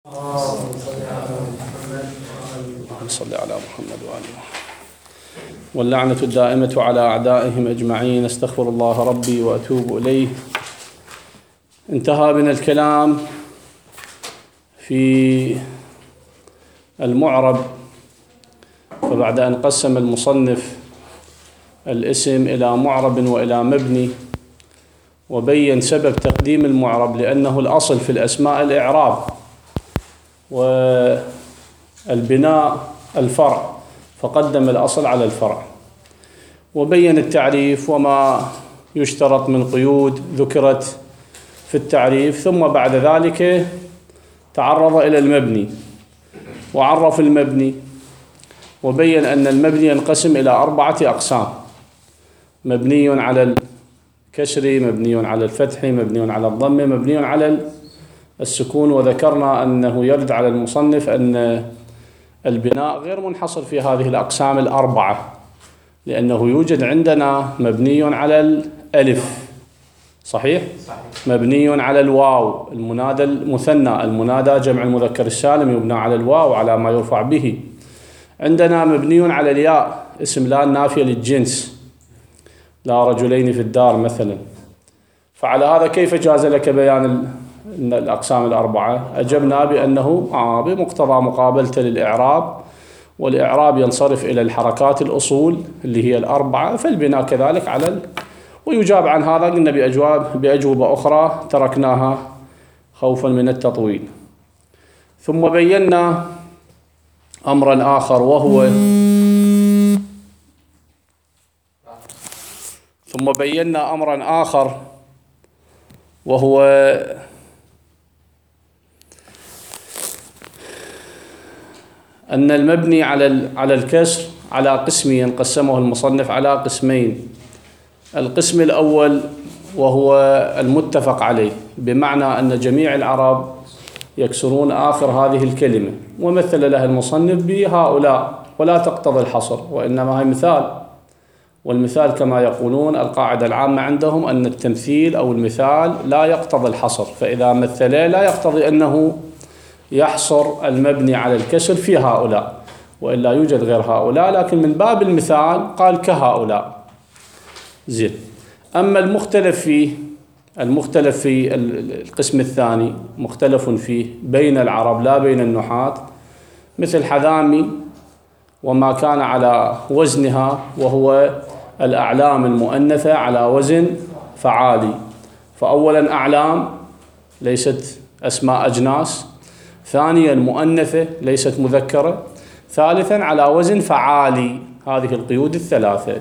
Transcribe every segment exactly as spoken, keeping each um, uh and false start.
اللهم صل على محمد وآله. واللعنة الدائمة على أعدائهم أجمعين. استغفر الله ربي وأتوب إليه. انتهى بنا الكلام في المعرب، فبعد أن قسم المصنف الاسم إلى معرب وإلى مبني، وبين سبب تقديم المعرب لأنه الأصل في الأسماء الإعراب، والبناء الفرع، فقدم الأصل على الفرع. وبين التعريف وما يشترط من قيود ذكرت في التعريف، ثم بعد ذلك تعرض إلى المبني وعرف المبني، وبين أن المبني ينقسم إلى أربعة أقسام: مبني على الكسر، مبني على الفتح، مبني على الضم، مبني على السكون. وذكرنا أنه يرد على المصنف أن البناء غير منحصر في هذه الأقسام الأربعة، لأنه يوجد عندنا مبني على الألف، صحيح؟ صحيح. مبني على الواو، المنادى المثنى، المنادى جمع المذكر السالم يبنى على الواو على ما يرفع به. عندنا مبني على الياء، اسم لا النافية للجنس، لا رجلين في الدار مثلا. فعلى هذا كيف جاز لك بيان الأقسام الأربعة؟ أجبنا بأنه آه بمقتضى مقابلته للإعراب، والإعراب ينصرف إلى الحركات الأصول اللي هي الأربعة، فالبناء كذلك على ال... ويجاب عن هذا قلنا بأجواب بأجوبة أخرى تركناها خوفا من التطويل. ثم بينا أمرا آخر وهو ثم بينا أمرا آخر وهو أن المبني على على الكسر على قسمين، قسمه المصنف على قسمين. القسم الأول وهو المتفق عليه، بمعنى أن جميع العرب يكسرون آخر هذه الكلمة، ومثل لها المصنف بهؤلاء، ولا تقتضي الحصر، وإنما هي مثال. والمثال كما يقولون القاعدة العامة عندهم أن التمثيل أو المثال لا يقتضي الحصر، فإذا مثله لا يقتضي أنه يحصر المبني على الكسر في هؤلاء، وإلا يوجد غير هؤلاء، لكن من باب المثال قال كهؤلاء. زين. أما المختلف فيه، المختلف في القسم الثاني مختلف فيه بين العرب لا بين النحاة، مثل حذامي وما كان على وزنها، وهو الأعلام المؤنثة على وزن فعالي. فأولا أعلام ليست أسماء أجناس، ثانيا مؤنثة ليست مذكرة، ثالثا على وزن فعالي. هذه القيود الثلاثة.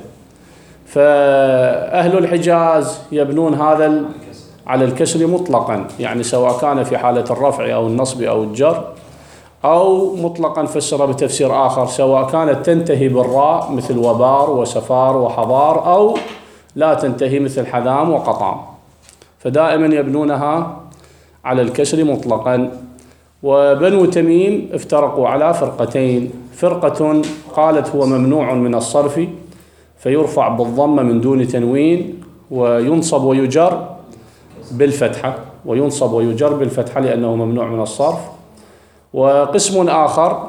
فأهل الحجاز يبنون هذا على الكسر مطلقا، يعني سواء كان في حالة الرفع أو النصب أو الجر، أو مطلقا فسر بتفسير آخر، سواء كانت تنتهي بالراء مثل وبار وسفار وحضار، أو لا تنتهي مثل حذام وقطام، فدائما يبنونها على الكسر مطلقا. وبنو تميم افترقوا على فرقتين: فرقة قالت هو ممنوع من الصرف، فيرفع بالضمة من دون تنوين، وينصب ويجر بالفتحة، وينصب ويجر بالفتحة لأنه ممنوع من الصرف. وقسم آخر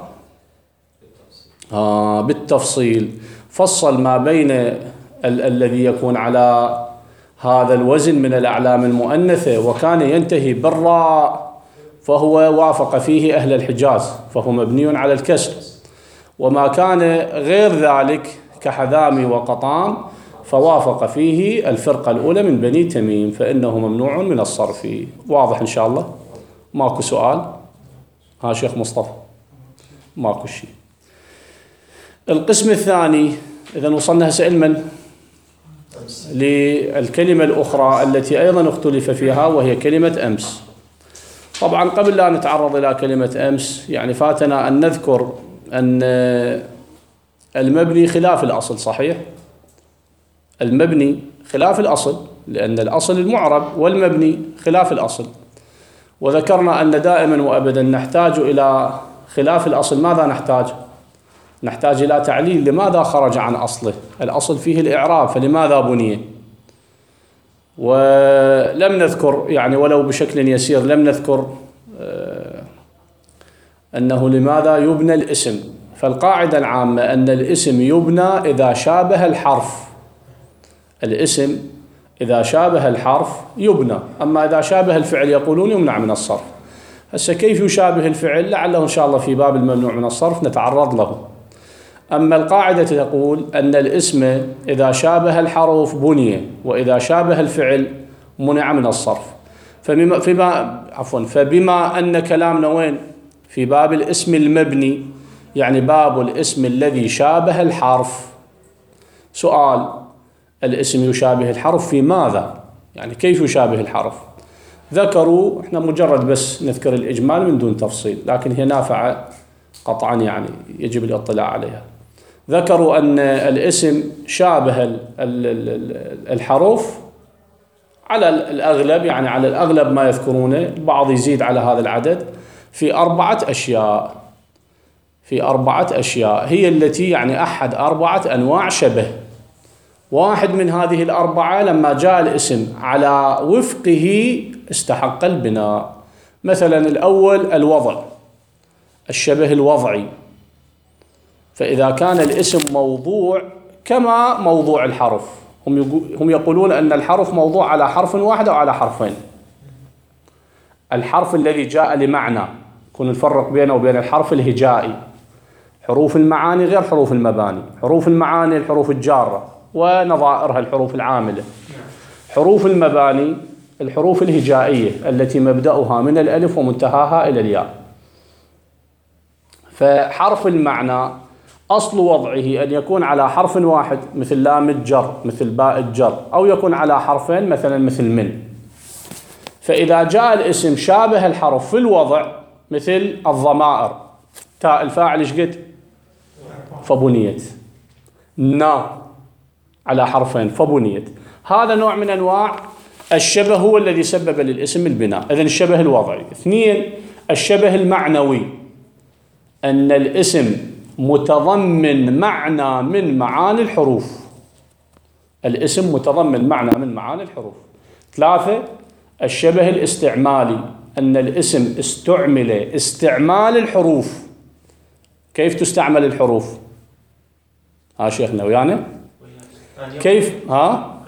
آه بالتفصيل، فصل ما بين ال- الذي يكون على هذا الوزن من الأعلام المؤنثة وكان ينتهي بالراء، فهو وافق فيه أهل الحجاز، فهو مبني على الكسر. وما كان غير ذلك كحذامي وقطام فوافق فيه الفرقة الأولى من بني تميم، فإنه ممنوع من الصرف. واضح إن شاء الله؟ ماكو سؤال؟ ها شيخ مصطفى؟ ماكو شيء. القسم الثاني، إذا وصلنا هسه من للكلمة الأخرى التي أيضا اختلف فيها، وهي كلمة أمس. طبعا قبل لا نتعرض إلى كلمة أمس، يعني فاتنا أن نذكر أن المبني خلاف الأصل، صحيح؟ المبني خلاف الأصل، لأن الأصل المعرب، والمبني خلاف الأصل. وذكرنا أن دائما وأبدا نحتاج إلى خلاف الأصل. ماذا نحتاج؟ نحتاج إلى تعليل لماذا خرج عن أصله. الأصل فيه الإعراب، فلماذا بني؟ ولم نذكر يعني ولو بشكل يسير، لم نذكر أنه لماذا يبنى الاسم؟ فالقاعدة العامة أن الاسم يبنى إذا شابه الحرف. الاسم إذا شابه الحرف يبنى، أما إذا شابه الفعل يقولون يمنع من الصرف. هسه كيف يشابه الفعل؟ لعله إن شاء الله في باب الممنوع من الصرف نتعرض له. أما القاعدة تقول أن الاسم إذا شابه الحرف بني، وإذا شابه الفعل منع من الصرف. فبما, فبما, عفوا فبما أن كلامنا وين؟ في باب الاسم المبني، يعني باب الاسم الذي شابه الحرف. سؤال: الاسم يشابه الحرف في ماذا؟ يعني كيف يشابه الحرف؟ ذكروا، احنا مجرد بس نذكر الإجمال من دون تفصيل، لكن هي نافعة قطعا يعني يجب الاطلاع عليها. ذكروا أن الاسم شابه الحروف على الأغلب، يعني على الأغلب ما يذكرونه، البعض يزيد على هذا العدد، في أربعة أشياء. في أربعة أشياء هي التي يعني أحد أربعة أنواع شبه. واحد من هذه الأربعة لما جاء الاسم على وفقه استحق البناء. مثلا الأول الوضع، الشبه الوضعي، فإذا كان الاسم موضوع كما موضوع الحرف، هم يقولون أن الحرف موضوع على حرف واحد أو على حرفين. الحرف الذي جاء لمعنى، كن نفرق بينه وبين الحرف الهجائي. حروف المعاني غير حروف المباني. حروف المعاني الحروف الجارة ونظائرها الحروف العاملة. حروف المباني الحروف الهجائية التي مبدأها من الألف ومنتهاها إلى الياء. فحرف المعنى أصل وضعه أن يكون على حرف واحد مثل لام الجر، مثل باء الجر، أو يكون على حرفين مثلا مثل من. فإذا جاء الاسم شابه الحرف في الوضع مثل الضمائر، تاء الفاعل ايش قد؟ فبنيت. نا على حرفين فبنيت. هذا نوع من أنواع الشبه هو الذي سبب للاسم البناء. إذن الشبه الوضعي. اثنين، الشبه المعنوي، أن الاسم متضمن معنى من معاني الحروف. الاسم متضمن معنى من معاني الحروف. ثلاثة، الشبه الاستعمالي، أن الاسم استعمل استعمال الحروف. كيف تستعمل الحروف؟ ها شيخنا ويانا؟ كيف؟ ها؟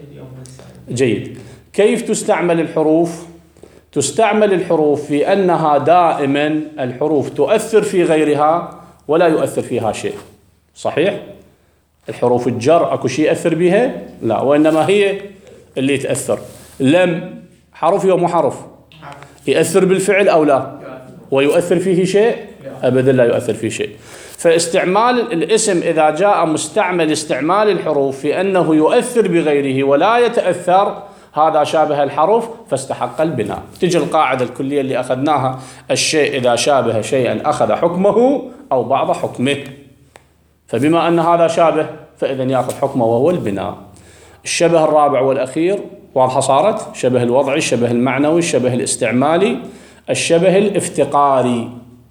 جيد. كيف تستعمل الحروف؟ تستعمل الحروف في أنها دائما الحروف تؤثر في غيرها ولا يؤثر فيها شيء. صحيح؟ الحروف الجر أكو شيء يأثر بها؟ لا، وإنما هي اللي تأثر. لم حرف يوم حرف يأثر بالفعل أو لا؟ ويؤثر فيه شيء؟ أبدا لا يؤثر فيه شيء. فاستعمال الاسم إذا جاء مستعمل استعمال الحروف في أنه يؤثر بغيره ولا يتأثر، هذا شابه الحرف فاستحق البناء. تجي القاعدة الكلية اللي أخذناها: الشيء إذا شابه شيئا أخذ حكمه أو بعض حكمه. فبما أن هذا شابه فإذن يأخذ حكمه وهو البناء. الشبه الرابع والأخير واضحة صارت: شبه الوضعي، الشبه المعنوي، الشبه الاستعمالي، الشبه الافتقاري.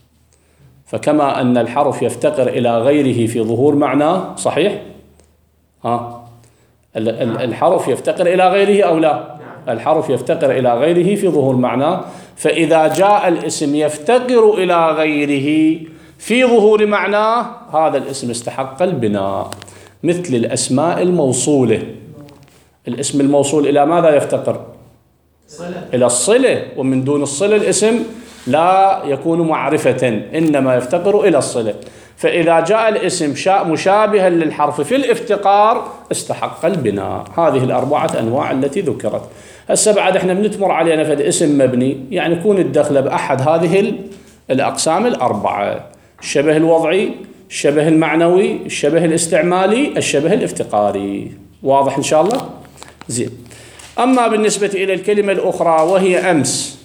فكما أن الحرف يفتقر إلى غيره في ظهور معناه، صحيح؟ ها الحرف يفتقر إلى غيره أو لا؟ الحرف يفتقر إلى غيره في ظهور معناه. فإذا جاء الاسم يفتقر إلى غيره في ظهور معناه، هذا الاسم استحق البناء. مثل الأسماء الموصولة. الاسم الموصول إلى ماذا يفتقر؟ صلة. إلى الصلة، ومن دون الصلة الاسم لا يكون معرفة، إنما يفتقر إلى الصلة. فإذا جاء الاسم مشابها للحرف في الافتقار استحق البناء. هذه الأربعة أنواع التي ذكرت. هسه بعد احنا بنتمر علينا فد اسم مبني، يعني يكون الدخل بأحد هذه الأقسام الأربعة: الشبه الوضعي، الشبه المعنوي، الشبه الاستعمالي، الشبه الافتقاري. واضح إن شاء الله؟ زين. أما بالنسبة إلى الكلمة الأخرى وهي أمس،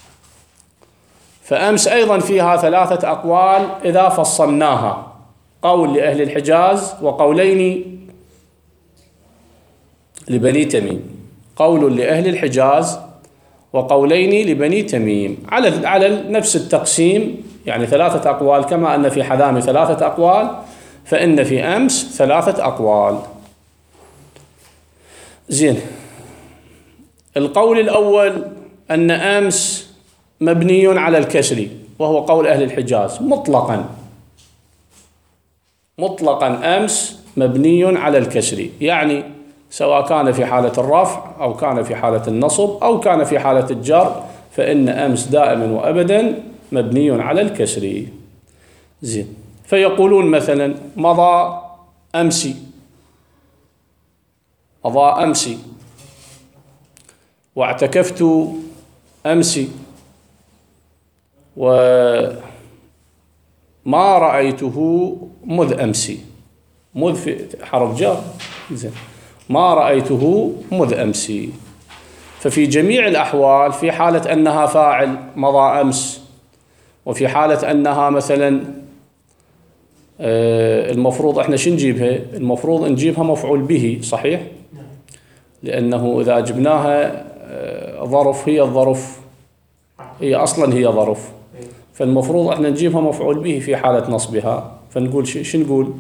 فأمس أيضا فيها ثلاثة أقوال إذا فصلناها: قول لأهل الحجاز، وقولين لبني تميم. قول لأهل الحجاز وقولين لبني تميم على على نفس التقسيم، يعني ثلاثة أقوال. كما أن في حذامي ثلاثة أقوال، فإن في أمس ثلاثة أقوال. زين. القول الأول أن أمس مبني على الكسر، وهو قول أهل الحجاز مطلقا مطلقا أمس مبني على الكسر، يعني سواء كان في حالة الرفع أو كان في حالة النصب أو كان في حالة الجر، فإن أمس دائما وأبدا مبني على الكسر. زين. فيقولون مثلا مضى أمسي، مضى أمسي، واعتكفت أمسي، وما رأيته مذ أمسي. مذ في حرف جر، زين، ما رأيته مذ أمسي. ففي جميع الأحوال، في حالة أنها فاعل مضى أمس، وفي حالة أنها مثلا المفروض احنا شو نجيبها؟ المفروض نجيبها مفعول به، صحيح؟ لأنه إذا جبناها ظرف، هي الظرف هي أصلا هي ظرف، فالمفروض احنا نجيبها مفعول به في حالة نصبها. فنقول شو نقول؟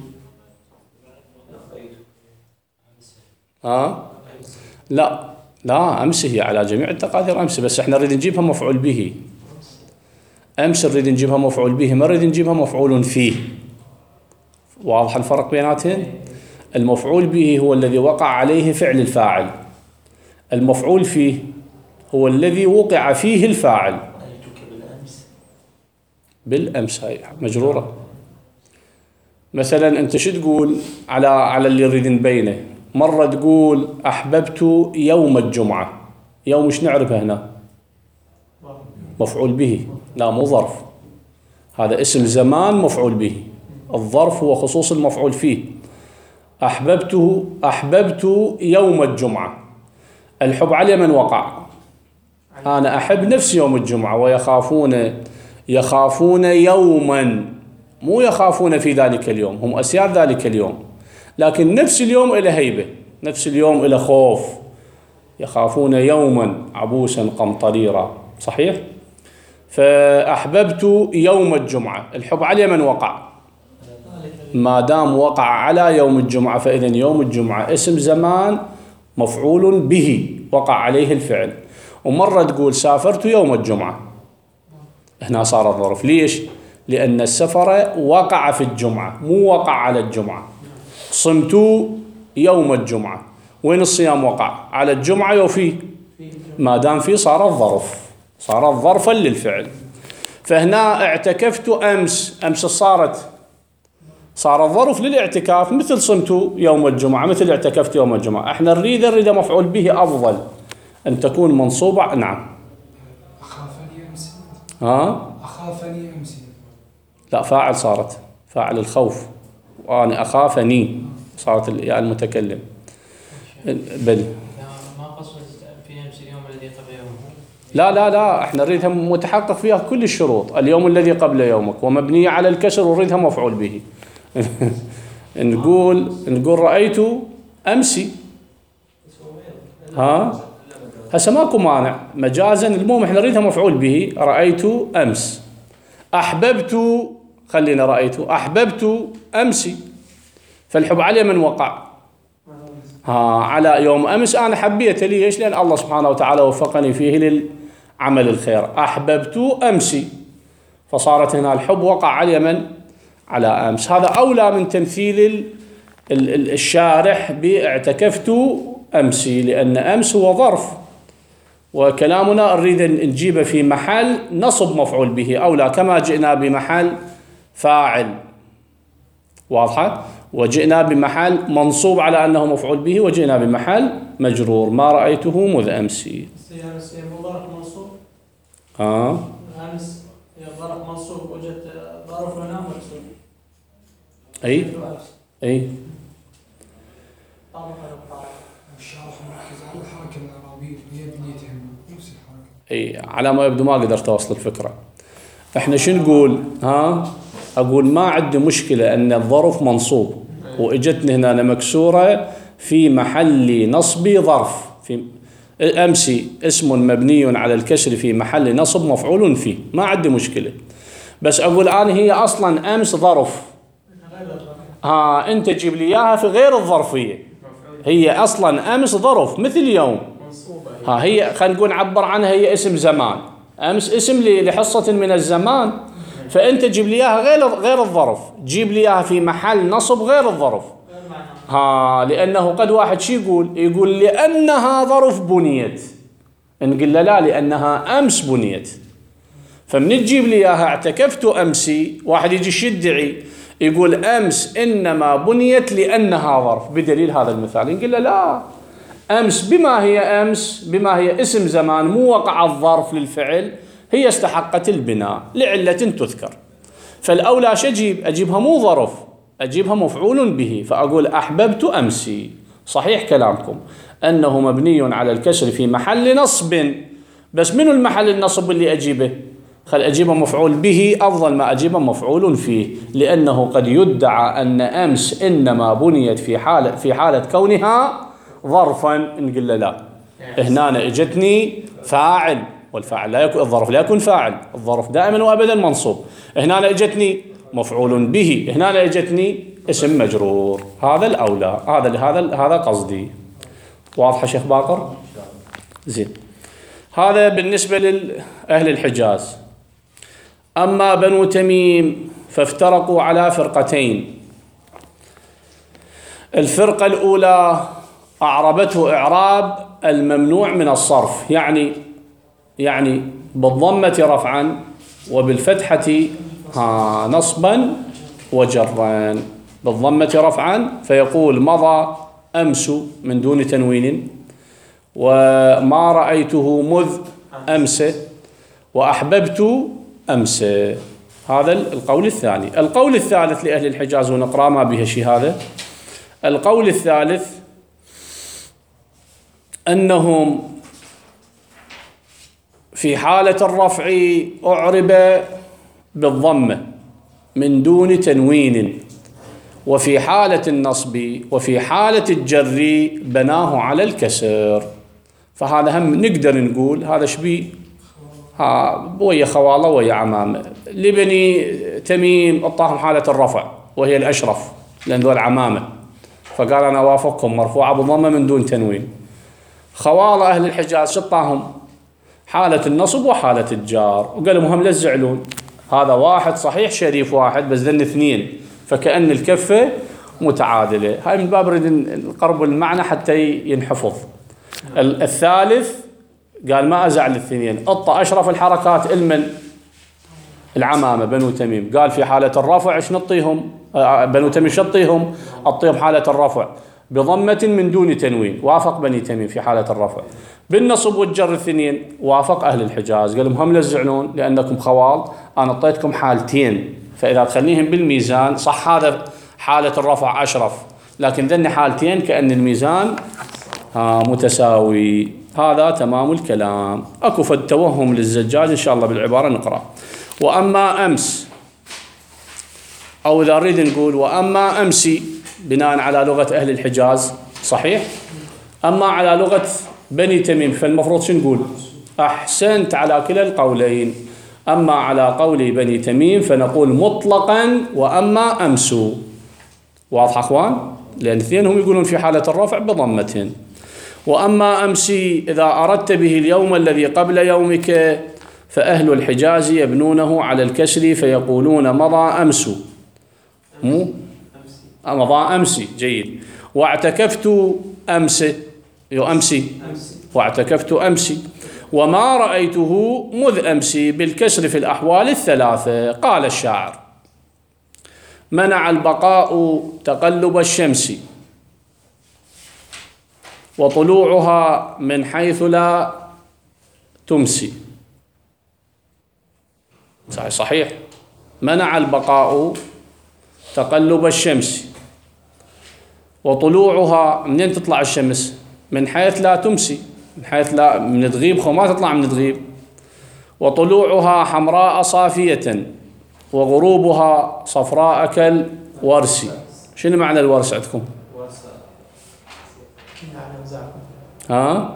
ها؟ لا لا، أمس هي على جميع التقادير أمس، بس احنا نريد نجيبها مفعول به. أمس نريد نجيبها مفعول به، ما نريد نجيبها مفعول فيه. واضح الفرق بيناتهم؟ المفعول به هو الذي وقع عليه فعل الفاعل، المفعول فيه هو الذي وقع فيه الفاعل. بالأمس هاي مجرورة. مثلا أنت شو تقول على على اللي نريد نبينه؟ مرة تقول أحببت يوم الجمعة، يوم مش نعرفه هنا؟ مفعول به، لا مو ظرف، هذا اسم زمان مفعول به. الظرف هو خصوص المفعول فيه. أحببته، أحببت يوم الجمعة، الحب على من وقع؟ أنا أحب نفس يوم الجمعة، ويخافون يخافون يوما، مو يخافون في ذلك اليوم، هم أسياد ذلك اليوم، لكن نفس اليوم إلى هيبة، نفس اليوم إلى خوف. يخافون يوما عبوسا قمطريرا، صحيح؟ فأحببت يوم الجمعة، الحب على من وقع؟ ما دام وقع على يوم الجمعة، فإذن يوم الجمعة اسم زمان مفعول به وقع عليه الفعل. ومرة تقول سافرت يوم الجمعة، هنا صار الظرف. ليش؟ لأن السفر وقع في الجمعة، مو وقع على الجمعة. صمت يوم الجمعة، وين الصيام وقع؟ على الجمعة وفي، ما دام في صار الظرف، صار ظرفا للفعل. فهنا اعتكفت أمس، أمس صارت صار الظرف للاعتكاف، مثل صمت يوم الجمعة، مثل اعتكفت يوم الجمعة. احنا نريد نريد مفعول به أفضل أن تكون منصوبة. نعم. أخافني أمسي. ها؟ أخافني أمسي. لا، فاعل صارت، فاعل الخوف، وأنا أخافني صارت الياء المتكلم. بل ما قصد في أمس اليوم الذي قبل يومه؟ لا لا لا، احنا نريدها متحقق فيها كل الشروط. اليوم الذي قبل يومك ومبنية على الكسر، ونريدها مفعول به. نقول نقول رأيت أمسي، ها هسه ماكو مانع مجازا، المهم احنا نريدها مفعول به. رأيت أمس. أحببت، خلينا رأيت، أحببت أمسي، فالحب على من وقع؟ ها، على يوم أمس. أنا حبيت، ليش؟ لأن الله سبحانه وتعالى وفقني فيه للعمل الخير. أحببت أمسي، فصارت هنا الحب وقع على من؟ على أمس. هذا أولى من تمثيل الشارح باعتكفت أمسي، لأن أمس هو ظرف، وكلامنا نريد نجيبه في محل نصب مفعول به أولى، كما جئنا بمحل فاعل، واضحة؟ وجئنا بمحل منصوب على أنه مفعول به، وجئنا بمحل مجرور، ما رأيته مذ أمسي. أمس ظرف منصوب. آه. أمس ظرف منصوب، وجدت ظرف هنا مكسور. أي أي. الشارح مركز على الحركة الإعرابية هي بنيتها نفس الحركة. أي، على ما يبدو ما قدرت أوصل الفكرة. إحنا شو نقول؟ ها؟ أقول ما عندي مشكلة أن الظرف منصوب وإجتني هنا مكسورة في محل نصب ظرف. في أمسي اسم مبني على الكسر في محل نصب مفعول فيه، ما عندي مشكلة. بس أقول أنا هي أصلا أمس ظرف، ها أنت تجيب لي إياها في غير الظرفية. هي أصلا أمس ظرف مثل يوم، ها هي خلينا نقول نعبر عنها هي اسم زمان. أمس اسم لحصة من الزمان، فأنت جيب لي إياها غير غير الظرف، جيب لي إياها في محل نصب غير الظرف. ها لأنه قد واحد شي يقول يقول لأنها ظرف بنيت، نقول له لا، لأنها أمس بنيت. فمن تجيب لي إياها اعتكفت أمسي، واحد يجي يدعي يقول أمس إنما بنيت لأنها ظرف بدليل هذا المثال، نقول له لا، أمس بما هي أمس، بما هي اسم زمان مو وقع الظرف للفعل، هي استحقت البناء لعلة تذكر. فالأولى شجيب أجيبها مو ظرف، أجيبها مفعول به، فأقول أحببت أمسي. صحيح كلامكم أنه مبني على الكسر في محل نصب، بس منو المحل النصب اللي أجيبه؟ خل أجيبه مفعول به أفضل ما أجيبه مفعول فيه، لأنه قد يدعى أن أمس إنما بنيت في حالة في حالة كونها ظرفا، نقول له لا، هنا اجتني فاعل، والفاعل لا يكون الظرف لا يكون فاعل، الظرف دائما وابدا منصوب. هنا اجتني مفعول به، هنا اجتني اسم مجرور. هذا الاولى، هذا هذا هذا قصدي. واضح شيخ باقر؟ زين. هذا بالنسبه لاهل الحجاز. اما بنو تميم فافترقوا على فرقتين. الفرقه الاولى أعربته إعراب الممنوع من الصرف، يعني يعني بالضمة رفعا وبالفتحة ها نصبا وجرا. بالضمة رفعا فيقول مضى أمس من دون تنوين، وما رأيته مذ أمس، وأحببت أمس. هذا القول الثاني. القول الثالث لأهل الحجاز، ونقرأ ما به شيء هذا. القول الثالث أنهم في حالة الرفع أعرب بالضمة من دون تنوين، وفي حالة النصب وفي حالة الجر بناه على الكسر. فهذا هم نقدر نقول هذا شبيه ها ويا خواله ويا عمامه. لبني تميم اعطاهم حالة الرفع وهي الأشرف لأن ذول عمامه، فقال أنا وافقكم مرفوعة بالضمة من دون تنوين. خوال أهل الحجاز شطاهم حالة النصب وحالة الجار، وقالوا هم لا تزعلون، هذا واحد صحيح شريف واحد بس ذن اثنين، فكأن الكفة متعادلة. هاي من باب نريد نقرب المعنى حتى ينحفظ. الثالث قال ما أزعل الاثنين، أطى أشرف الحركات المن العمامة بنو تميم، قال في حالة الرفع ايش نطيهم؟ بنو تميم شطيهم أطيهم حالة الرفع بضمة من دون تنوين، وافق بني تميم في حالة الرفع. بالنصب والجر الاثنين وافق أهل الحجاز، قالوا هم لا تزعلون لأنكم خوال، أنا أعطيتكم حالتين، فإذا تخليهم بالميزان صح هذا حالة الرفع أشرف، لكن ذني حالتين كأن الميزان ها متساوي. هذا تمام الكلام. أكو فد توهم للزجاج إن شاء الله بالعبارة نقرأ. وأما أمس، أو إذا نريد نقول وأما أمسي بناء على لغة أهل الحجاز صحيح، أما على لغة بني تميم فالمفروض شو نقول؟ أحسنت على كلا القولين. أما على قول بني تميم فنقول مطلقا وأما أمس. واضح أخوان؟ لأن اثنين هم يقولون في حالة الرفع بضمة. وأما أمسي إذا أردت به اليوم الذي قبل يومك فأهل الحجاز يبنونه على الكسر فيقولون مضى أمس. مو مضى أمسي. جيد. واعتكفت أمس يو أمسي واعتكفت أمسي. وما رأيته مذ أمسي بالكسر في الأحوال الثلاثة. قال الشاعر منع البقاء تقلب الشمس وطلوعها من حيث لا تمسي. صحيح صحيح. منع البقاء تقلب الشمس وطلوعها، منين تطلع الشمس؟ من حيث لا تمسي، من حيث لا من تغيب خو ما تطلع من تغيب. وطلوعها حمراء صافية وغروبها صفراء كالورس. شنو معنى الورس عندكم؟ ها؟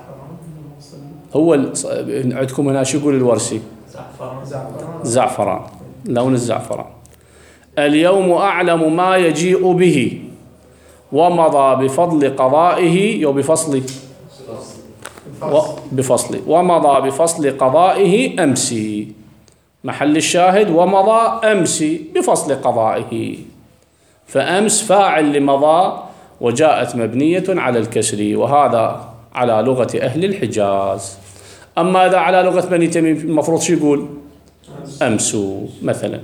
هو عندكم هنا شو يقول الورسي؟ زعفران، لون الزعفران. اليوم أعلم ما يجيء به ومضى بفضل قضائه يو بفصل و بفصل ومضى بفصل قضائه أمسي. محل الشاهد ومضى أمس بفصل قضائه، فأمس فاعل لمضى وجاءت مبنية على الكسر، وهذا على لغة أهل الحجاز. أما إذا على لغة بني تميم المفروض شو يقول؟ أمس مثلا.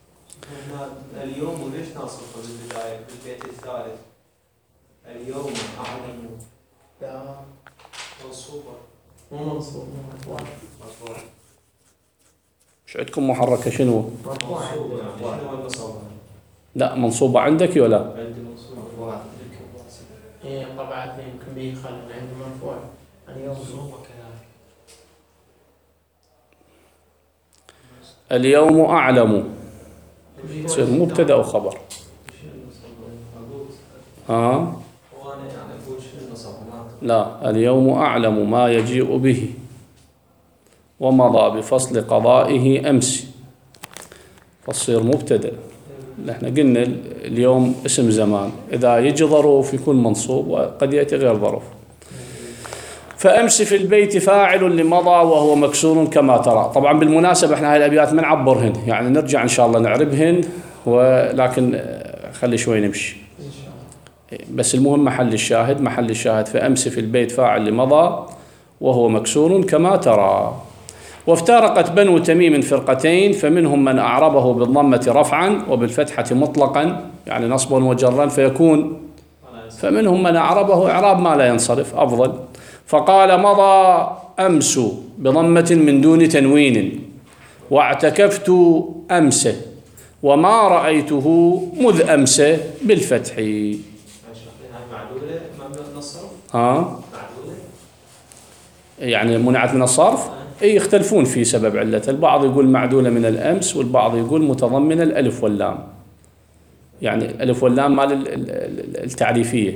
اليوم ليش ناصب بالبداية بالبيت الثالث؟ اليوم أعلم لا منصوبة مو منصوب مرفوع. مرفوع. شو عندكم محركة شنو؟ مرفوع منصوبة شنو النصب؟ لا منصوبة عندك ولا؟ عندي منصوب مرفوع. ايه طبعا يمكن به خلل عندي مرفوع اليوم منصوبة كذلك. اليوم أعلم تصير مبتدأ وخبر. ها؟ وأنا يعني أقول شنو النصب؟ لا، اليوم أعلم ما يجيء به ومضى بفصل قضائه أمس، فتصير مبتدأ. نحن قلنا اليوم اسم زمان، إذا يجي ظروف يكون منصوب وقد يأتي غير ظروف. فأمس في البيت فاعل لمضى وهو مكسور كما ترى. طبعا بالمناسبة احنا هاي الأبيات ما نعبرهن، يعني نرجع إن شاء الله نعربهن، ولكن خلي شوي نمشي. بس المهم محل الشاهد، محل الشاهد فأمس في البيت فاعل لمضى وهو مكسور كما ترى. وافترقت بنو تميم فرقتين، فمنهم من أعربه بالضمة رفعا وبالفتحة مطلقا، يعني نصبا وجرا فيكون، فمنهم من أعربه إعراب ما لا ينصرف أفضل، فقال مضى أمس بضمة من دون تنوين، واعتكفت أمس وما رأيته مذ أمس بالفتح. معدولة من الصرف؟ ها؟ معدولة؟ يعني منعت من الصرف؟ اي يختلفون في سبب علة، البعض يقول معدولة من الأمس والبعض يقول متضمن الألف واللام، يعني الألف واللام مال التعريفية،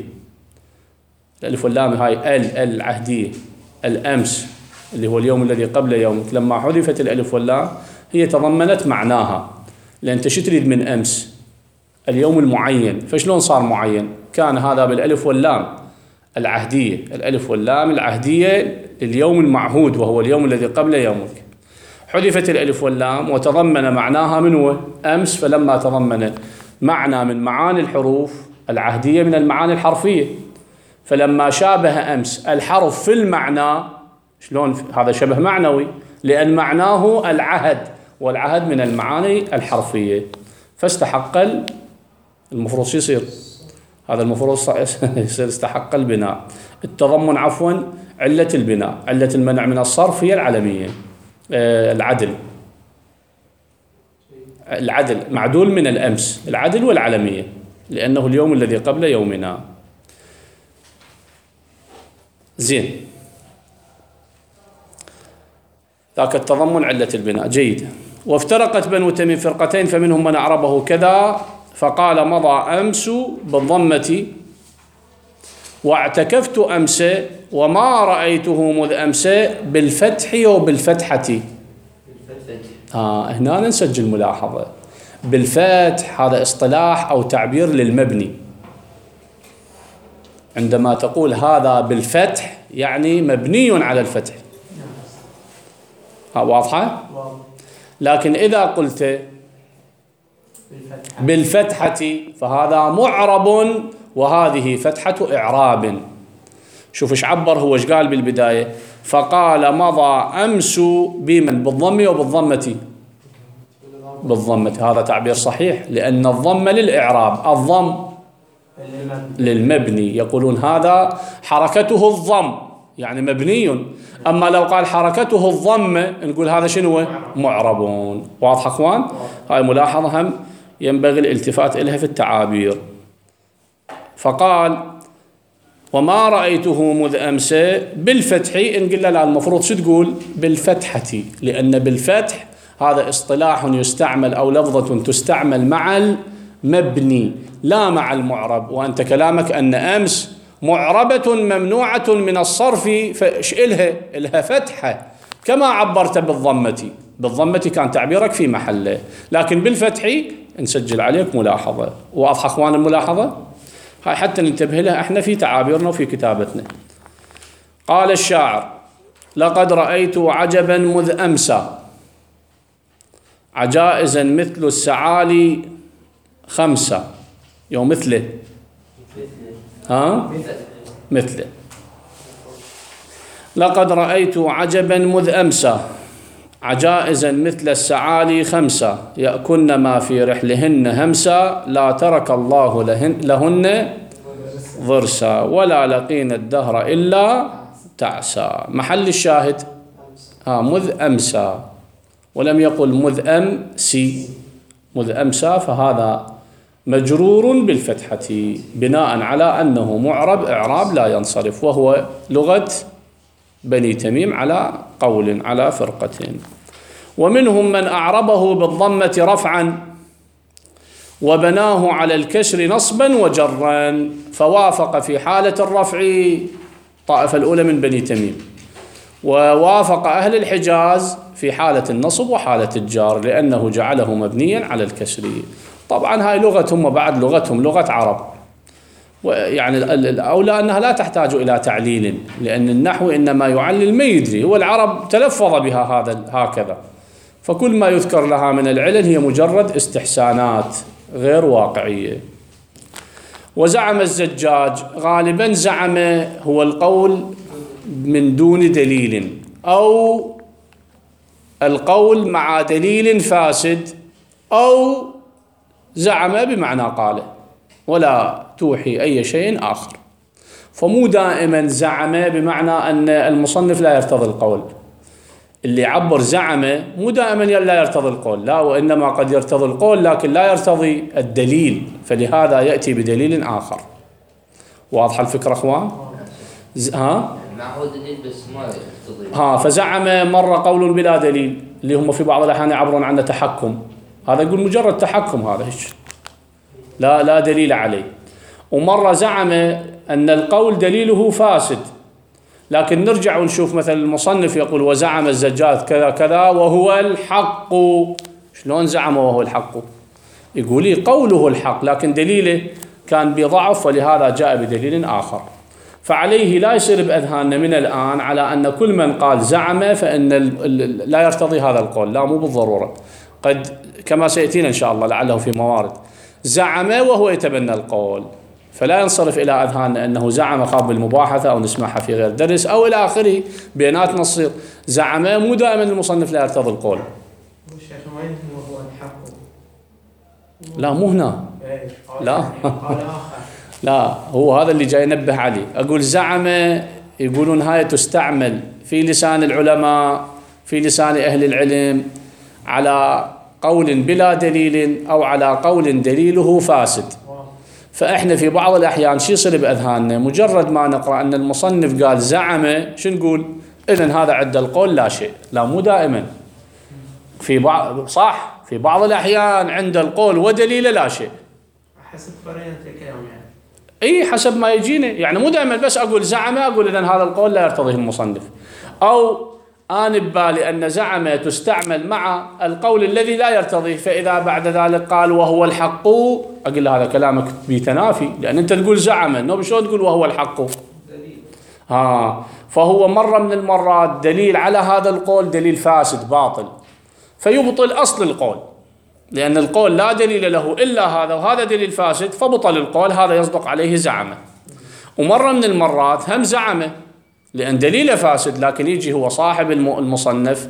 الألف واللام هاي ال العهدية، الأمس اللي هو اليوم الذي قبل يومك، لما حذفت الألف واللام هي تضمنت معناها، لأن أنت شو تريد من أمس؟ اليوم المعين، فشلون صار معين؟ كان هذا بالألف واللام العهدية، الألف واللام العهدية لليوم المعهود وهو اليوم الذي قبل يومك، حذفت الألف واللام وتضمن معناها منه أمس، فلما تضمن معنى من معاني الحروف العهدية من المعاني الحرفية، فلما شابه أمس الحرف في المعنى، شلون هذا شبه معنوي؟ لأن معناه العهد، والعهد من المعاني الحرفية، فاستحق المفروض شو يصير؟ هذا المفروض يصير استحق البناء، التضمن عفوا علة البناء، علة المنع من الصرف هي العلمية، آه العدل، العدل معدول من الأمس، العدل والعلمية، لأنه اليوم الذي قبل يومنا. زين، ذاك التضمن علة البناء، جيد. وافترقت بنو تميم فرقتين، فمنهم من أعربه كذا، فقال مضى أمس بالضمة واعتكفت أمس وما رأيته مذ أمس بالفتح وبالفتحة. آه هنا نسجل ملاحظة، بالفتح هذا اصطلاح أو تعبير للمبني، عندما تقول هذا بالفتح يعني مبني على الفتح، ها واضحة؟ لكن إذا قلت بالفتحة فهذا معرب وهذه فتحة إعراب. شوف إيش عبر هو، إيش قال بالبداية؟ فقال مضى أمس بمن؟ بالضم وبالضمة؟ بالضمة. هذا تعبير صحيح، لأن الضم للإعراب، الضم للمبني، يقولون هذا حركته الضم يعني مبني، أما لو قال حركته الضم نقول هذا شنو؟ معربون. واضح أخوان؟ هاي ملاحظة هم ينبغي الالتفات إليها في التعابير. فقال وما رأيته مذ أمس بالفتح، إن قلنا لا المفروض شو تقول؟ بالفتحة، لأن بالفتح هذا اصطلاح يستعمل أو لفظة تستعمل مع المبني لا مع المعرب، وأنت كلامك أن أمس معربة ممنوعة من الصرف، فإيش إلها؟ إلها فتحة، كما عبرت بالضمة، بالضمة كان تعبيرك في محله، لكن بالفتح نسجل عليك ملاحظة. واضح أخوان الملاحظة؟ هاي حتى ننتبه لها احنا في تعابيرنا وفي كتابتنا. قال الشاعر لقد رأيت عجبا مذ أمسى عجائزا مثل السعالي خمسة، يوم مثله ها مثله. لقد رأيت عجبا مذ أمسى، عجائزا مثل السعالي خمسة، يأكلن ما في رحلهن همسا، لا ترك الله لهن, لهن ضرسا، ولا لقين الدهر إلا تعسى. محل الشاهد ها مذ أمسى، ولم يقل مذ أمسي، مذ أمسى، فهذا مجرور بالفتحة بناء على أنه معرب إعراب لا ينصرف، وهو لغة بني تميم على قول على فرقة. ومنهم من أعربه بالضمة رفعا وبناه على الكسر نصبا وجرا، فوافق في حالة الرفع الطائفة الأولى من بني تميم، ووافق أهل الحجاز في حالة النصب وحالة الجار، لأنه جعله مبنيا على الكسر. طبعا هاي لغتهم وبعد لغتهم لغة عرب، ويعني الأولى أنها لا تحتاج إلى تعليل، لأن النحو إنما يعلل ما يدري، هو العرب تلفظ بها هذا هكذا، فكل ما يذكر لها من العلل هي مجرد استحسانات غير واقعية. وزعم الزجاج، غالبا زعم هو القول من دون دليل، أو القول مع دليل فاسد، أو زعم بمعنى قال، ولا توحي أي شيء آخر. فمو دائما زعم بمعنى أن المصنف لا يرتضي القول، اللي يعبر زعم مو دائما لا يرتضي القول، لا، وإنما قد يرتضي القول لكن لا يرتضي الدليل، فلهذا يأتي بدليل آخر. واضحة الفكرة أخوان؟ ها؟ معه دليل بس ما يرتضي. ها فزعم مرة قول بلا دليل، اللي هم في بعض الأحيان يعبرون عنه تحكم، هذا يقول مجرد تحكم، هذا هيك لا لا دليل عليه. ومرة زعم أن القول دليله فاسد، لكن نرجع ونشوف مثلا المصنف يقول وزعم الزجاج كذا كذا وهو الحق. شلون زعم وهو الحق؟ يقول لي قوله الحق لكن دليله كان بضعف، ولهذا جاء بدليل آخر. فعليه لا يصير بأذهاننا من الآن على أن كل من قال زعم فإن لا يرتضي هذا القول، لا، مو بالضرورة. قد كما سيأتينا إن شاء الله لعله في موارد زعم وهو يتبنى القول، فلا ينصرف إلى أذهاننا أنه زعم خاب بالمباحثة أو نسمعها في غير درس أو إلى آخره. بيناتنا تصير زعم، مو دائما المصنف لا يرتضي القول. الشيخ وين هو الحق؟ لا مو هنا، لا لا، هو هذا اللي جاي ينبه عليه. أقول زعم، يقولون هاي تستعمل في لسان العلماء، في لسان أهل العلم، على قول بلا دليل أو على قول دليله فاسد. فإحنا في بعض الأحيان شو يصير بأذهاننا؟ مجرد ما نقرأ أن المصنف قال زعم، شو نقول؟ إذن هذا عند القول لا شيء. لا، مو دائما، في بعض صح في بعض الأحيان عند القول ودليل لا شيء، حسب قرينة الكلام يعني. اي حسب ما يجينا، يعني مو دائما بس اقول زعم اقول اذا هذا القول لا يرتضيه المصنف، او انا ببالي ان زعم تستعمل مع القول الذي لا يرتضيه، فاذا بعد ذلك قال وهو الحق اقول له هذا كلامك بتنافي، لان انت تقول زعم، انه شلون تقول وهو الحق؟ دليل. ها فهو مره من المرات دليل على هذا القول دليل فاسد باطل، فيبطل اصل القول، لأن القول لا دليل له إلا هذا، وهذا دليل فاسد، فبطل القول، هذا يصدق عليه زعمه. ومرة من المرات هم زعمه لأن دليله فاسد، لكن يجي هو صاحب المصنف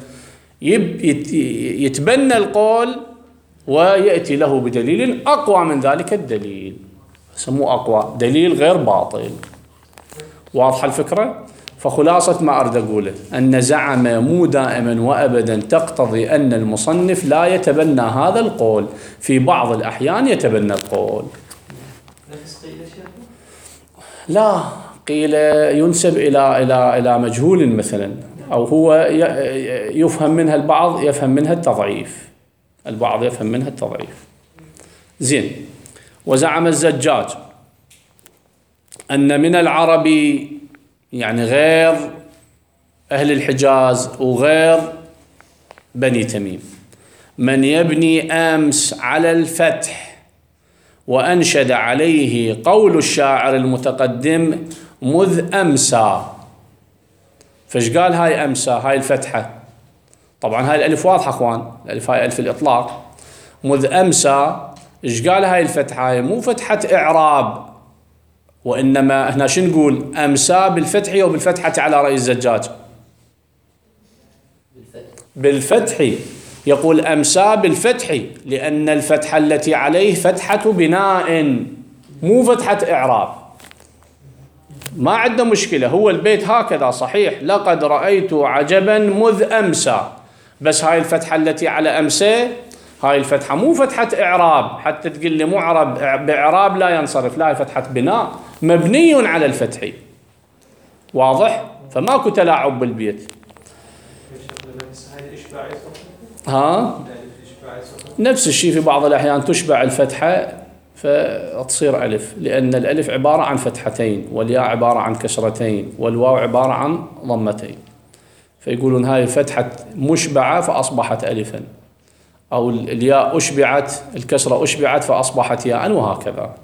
يتبنى القول ويأتي له بدليل أقوى من ذلك الدليل، سموه أقوى، دليل غير باطل. واضحة الفكرة؟ فخلاصة ما أريد أقوله أن زعم مو دائما وأبدا تقتضي أن المصنف لا يتبنى هذا القول، في بعض الأحيان يتبنى القول. نفس قيل شيخ؟ لا، قيل ينسب إلى إلى إلى مجهول مثلا، أو هو يفهم منها البعض يفهم منها التضعيف، البعض يفهم منها التضعيف. زين. وزعم الزجاج أن من العربي، يعني غير أهل الحجاز وغير بني تميم، من يبني أمس على الفتح وأنشد عليه قول الشاعر المتقدم مذ أمسى. فش قال هاي أمسى؟ هاي الفتحة. طبعا هاي الألف واضحة أخوان، الألف هاي ألف الإطلاق. مذ أمسى إيش قال هاي الفتحة؟ هاي مو فتحة إعراب، وإنما إحنا شو نقول؟ أمسى بالفتح وبالفتحة على رأي الزجاج. بالفتح، يقول أمسى بالفتح لأن الفتحة التي عليه فتحة بناء مو فتحة إعراب. ما عندنا مشكلة، هو البيت هكذا صحيح، لقد رأيت عجبا مذ أمسى، بس هاي الفتحة التي على أمسى هاي الفتحة مو فتحة إعراب حتى تقول لي معرب بإعراب لا ينصرف، لا، هي فتحة بناء مبني على الفتح. واضح؟ فماكو تلاعب بالبيت. ها؟ نفس الشيء في بعض الأحيان تشبع الفتحة فتصير ألف، لأن الألف عبارة عن فتحتين، والياء عبارة عن كسرتين، والواو عبارة عن ضمتين، فيقولون هاي فتحة مشبعة فأصبحت ألفا، أو الياء أشبعت، الكسرة أشبعت فأصبحت ياء، وهكذا.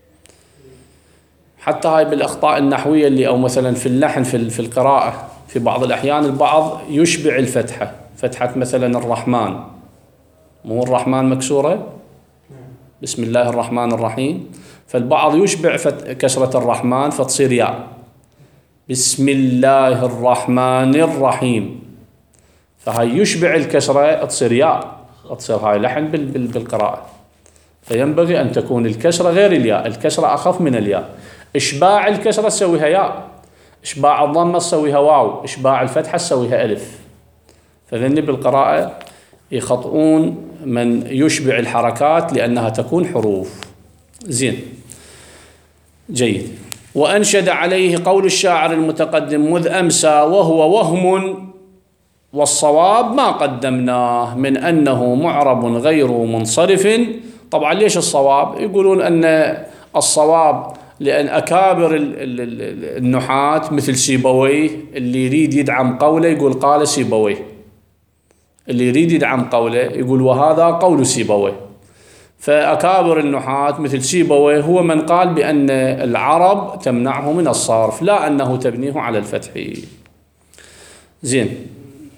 حتى هاي بالأخطاء النحوية اللي أو مثلا في اللحن في في القراءة في بعض الأحيان البعض يشبع الفتحة، فتحة مثلا الرحمن، مو الرحمن مكسورة، بسم الله الرحمن الرحيم، فالبعض يشبع كسرة الرحمن فتصير ياء، بسم الله الرحمن الرحيم، فهاي يشبع الكسرة تصير ياء، تصير هاي لحن بالقراءة. فينبغي أن تكون الكسرة غير الياء، الكسرة أخف من الياء. إشباع الكسرة تسويها ياء، إشباع الضمة تسويها واو، إشباع الفتحة تسويها ألف. فذني بالقراءة يخطئون من يشبع الحركات لأنها تكون حروف. زين، جيد. وأنشد عليه قول الشاعر المتقدم مذ أمسى وهو وهم، والصواب ما قدمناه من أنه معرب غير منصرف. طبعا ليش الصواب؟ يقولون أن الصواب لأن أكابر النحاة مثل سيبويه اللي يريد يدعم قوله يقول قال سيبويه، اللي يريد يدعم قوله يقول وهذا قول سيبويه. فأكابر النحاة مثل سيبويه هو من قال بأن العرب تمنعه من الصرف، لا أنه تبنيه على الفتح. زين.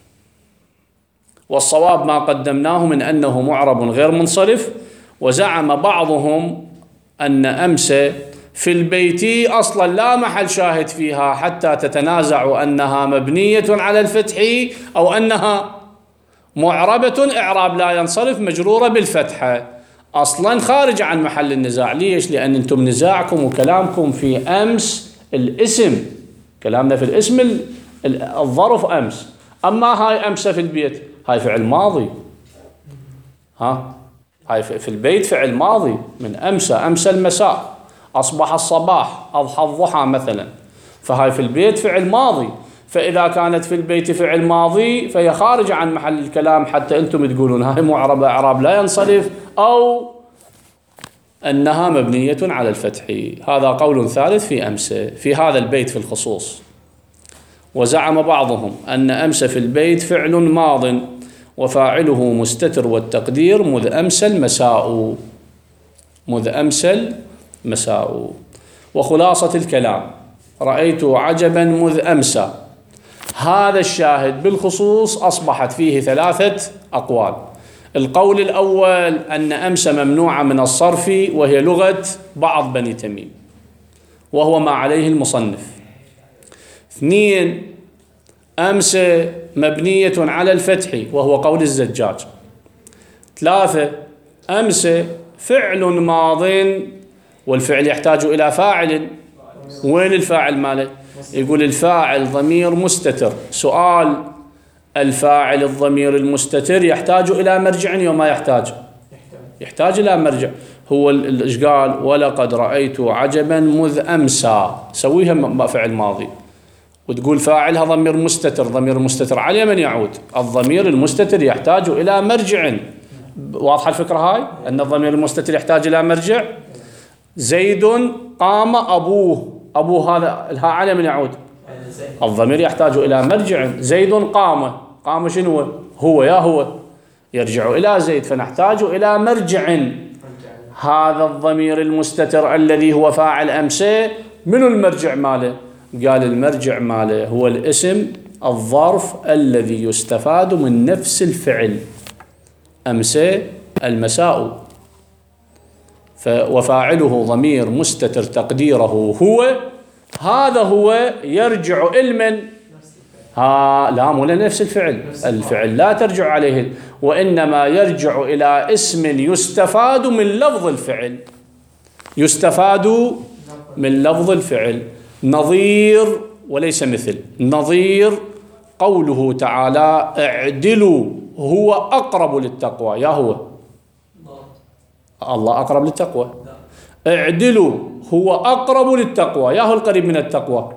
والصواب ما قدمناه من أنه معرب غير منصرف. وزعم بعضهم أن أمس في البيت أصلا لا محل شاهد فيها حتى تتنازعوا أنها مبنية على الفتح أو أنها معربة إعراب لا ينصرف مجرورة بالفتحة، أصلا خارج عن محل النزاع. ليش؟ لأن أنتم نزاعكم وكلامكم في أمس الاسم، كلامنا في الاسم الظرف أمس، أما هاي أمس في البيت هاي فعل ماضي، ها هاي في البيت فعل ماضي من أمس، أمس المساء، أصبح الصباح، أضحى الضحى مثلا، فهاي في البيت فعل ماضي. فإذا كانت في البيت فعل ماضي فهي خارجة عن محل الكلام حتى أنتم تقولون هاي معربة إعراب لا ينصرف أو أنها مبنية على الفتح. هذا قول ثالث في أمس في هذا البيت في الخصوص. وزعم بعضهم أن أمس في البيت فعل ماض وفاعله مستتر والتقدير مذ أمس المساء، مذ أمس المساء. وخلاصة الكلام رأيت عجبا مذ أمسى، هذا الشاهد بالخصوص أصبحت فيه ثلاثة أقوال. القول الأول أن أمس ممنوعة من الصرف وهي لغة بعض بني تميم وهو ما عليه المصنف. اثنين، أمس مبنية على الفتح وهو قول الزجاج. ثلاثة، أمس فعل ماض والفعل يحتاج إلى فاعل، وين الفاعل ماله؟ يقول الفاعل ضمير مستتر. سؤال، الفاعل الضمير المستتر يحتاج إلى مرجع وما يحتاج؟ يحتاج إلى مرجع. هو إيش قال؟ ولقد رأيت عجبا مذ أمسى، سويها فعل ماضي وتقول فاعلها ضمير مستتر، ضمير مستتر على من يعود؟ الضمير المستتر يحتاج إلى مرجع. واضحة الفكرة هاي؟ أن الضمير المستتر يحتاج إلى مرجع. زيد قام أبوه، أبوه هذا الها على من يعود؟ الضمير يحتاج إلى مرجع. زيد قام، قام شنو هو؟ يا هو يرجع إلى زيد، فنحتاج إلى مرجع. هذا الضمير المستتر الذي هو فاعل أمس من المرجع ماله؟ قال المرجع ماله هو الاسم الظرف الذي يستفاد من نفس الفعل. أمسى المساء، وفاعله ضمير مستتر تقديره هو. هذا هو يرجع إلى ها لا مو لنفس الفعل، الفعل لا ترجع عليه، وإنما يرجع إلى اسم يستفاد من لفظ الفعل، يستفاد من لفظ الفعل. نظير وليس مثل. نظير قوله تعالى اعدلوا هو أقرب للتقوى. يا هو الله أقرب للتقوى. اعدلوا هو أقرب للتقوى. يا هو القريب من التقوى.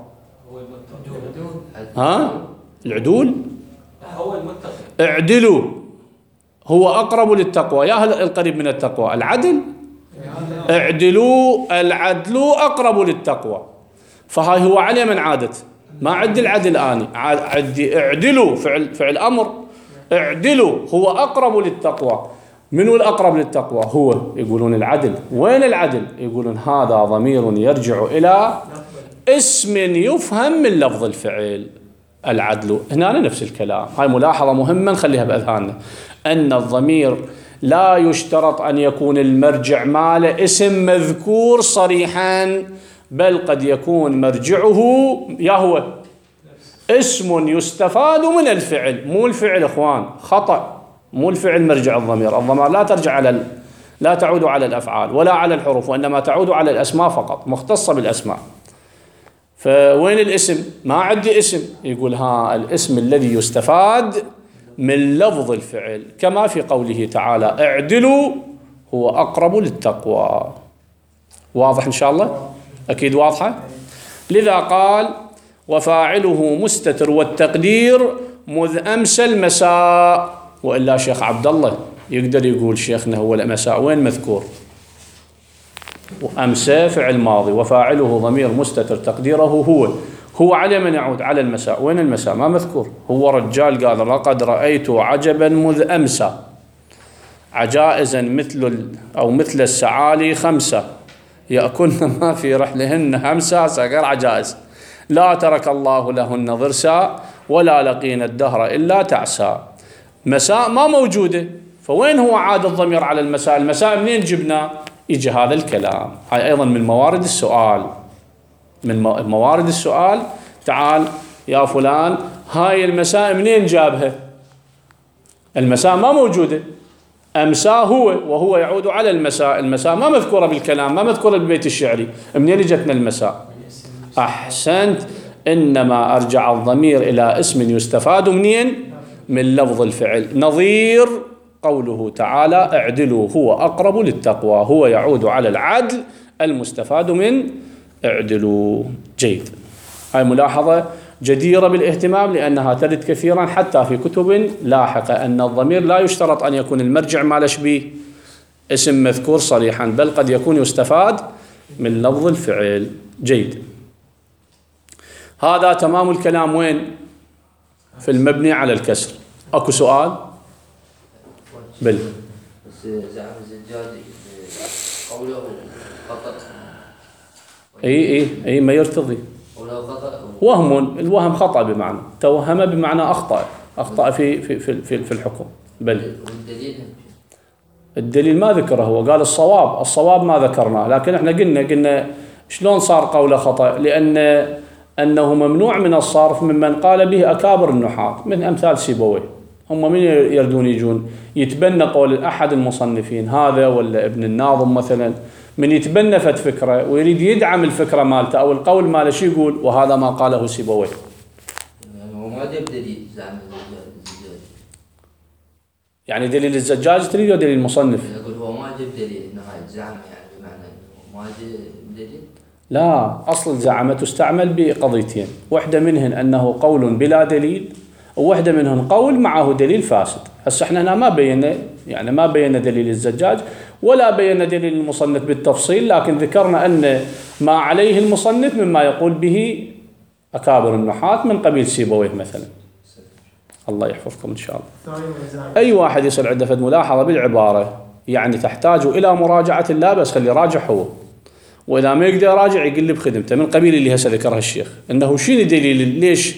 ها العدول. هو المتقي. اعدلوا هو أقرب للتقوى. يا هو القريب من التقوى. العدل. اعدلوا العدل أقرب للتقوى. فهاي هو عليه من عادت ما عد العدل آني عدي. اعدلوا فعل فعل أمر. اعدلوا هو أقرب للتقوى. منو الأقرب للتقوى؟ هو. يقولون العدل. وين العدل؟ يقولون هذا ضمير يرجع إلى اسم يفهم من لفظ الفعل. العدل هنا نفس الكلام. هاي ملاحظة مهمة نخليها بأذهاننا، أن الضمير لا يشترط أن يكون المرجع ماله اسم مذكور صريحا، بل قد يكون مرجعه يا هو اسم يستفاد من الفعل. مو الفعل إخوان، خطأ. مو الفعل مرجع الضمير. الضمير لا ترجع على ال... لا تعود على الأفعال ولا على الحروف، وإنما تعود على الأسماء فقط، مختصة بالأسماء. فوين الاسم؟ ما عندي اسم. يقول ها الاسم الذي يستفاد من لفظ الفعل، كما في قوله تعالى اعدلوا هو أقرب للتقوى. واضح إن شاء الله؟ أكيد واضحة. لذا قال وفاعله مستتر والتقدير مذ أمسى المساء. وإلا شيخ عبد الله يقدر يقول شيخنا هو المساء وين مذكور؟ وأمسى فعل ماضي وفاعله ضمير مستتر تقديره هو. هو على من يعود؟ على المساء. وين المساء؟ ما مذكور. هو رجال قال لقد رأيت عجبا مذ أمسى، عجائزا مثل أو مثل السعالي خمسة، يأكلن ما في رحلهن همسة، سقر عجائز لا ترك الله لهن ضرسا ولا لقين الدهر إلا تعسى. مساء ما موجودة، فوين هو عاد الضمير على المساء؟ المساء منين جبنا؟ يجي هذا الكلام. هاي أيضا من موارد السؤال، من موارد السؤال. تعال يا فلان هاي المساء منين جابها؟ المساء ما موجودة. أمساء هو، وهو يعود على المساء. المساء ما مذكورة بالكلام، ما مذكورة بالبيت الشعري. منين جتنا المساء؟ أحسنت. إنما أرجع الضمير إلى اسم يستفاد منين؟ من لفظ الفعل. نظير قوله تعالى اعدلوا هو أقرب للتقوى. هو يعود على العدل المستفاد من اعدلوا. جيد. هاي ملاحظة جديرة بالاهتمام، لأنها ترد كثيرا حتى في كتب لاحقة، أن الضمير لا يشترط أن يكون المرجع ما به اسم مذكور صريحا، بل قد يكون يستفاد من لفظ الفعل. جيد. هذا تمام الكلام. وين؟ في المبني على الكسر. أكو سؤال؟ بل بس زعم الزجاج قوله خطأ. اي اي اي ما يرتضي. قوله خطأ وهم. الوهم خطأ بمعنى توهم، بمعنى أخطأ أخطأ في في في في الحكم. بل والدليل الدليل ما ذكره. هو قال الصواب، الصواب ما ذكرناه، لكن احنا قلنا قلنا شلون صار قوله خطأ؟ لأن أنه ممنوع من الصرف ممن قال به أكابر النحاة من أمثال سيبويه. هم من يردون يجون يتبنى قول أحد المصنفين هذا ولا ابن الناظم مثلا، من يتبنى فت فكرة ويريد يدعم الفكرة مالته أو القول ماله، شو يقول؟ وهذا ما قاله سيبويه. يعني هو ما جاب دليل زعم الزجاج. يعني دليل الزجاج تريد دليل المصنف؟ يقول هو ما جاب دليل نهاية زعم، يعني بمعنى ما جاب دليل. لا، أصل زعمة تستعمل بقضيتين، واحدة منهن أنه قول بلا دليل، وواحدة منهن قول معه دليل فاسد. هسه احنا هنا ما بينا، يعني ما بينا دليل الزجاج ولا بينا دليل المصنف بالتفصيل، لكن ذكرنا أن ما عليه المصنف مما يقول به أكابر النحاة من قبيل سيبويه مثلا. الله يحفظكم إن شاء الله. أي واحد يصل عنده فد ملاحظة بالعبارة يعني تحتاج إلى مراجعة، لا بس خلي راجع هو، وإذا ما يقدر يراجع يقول لي بخدمته من قبيل اللي هسه ذكرها الشيخ، أنه شنو دليل ليش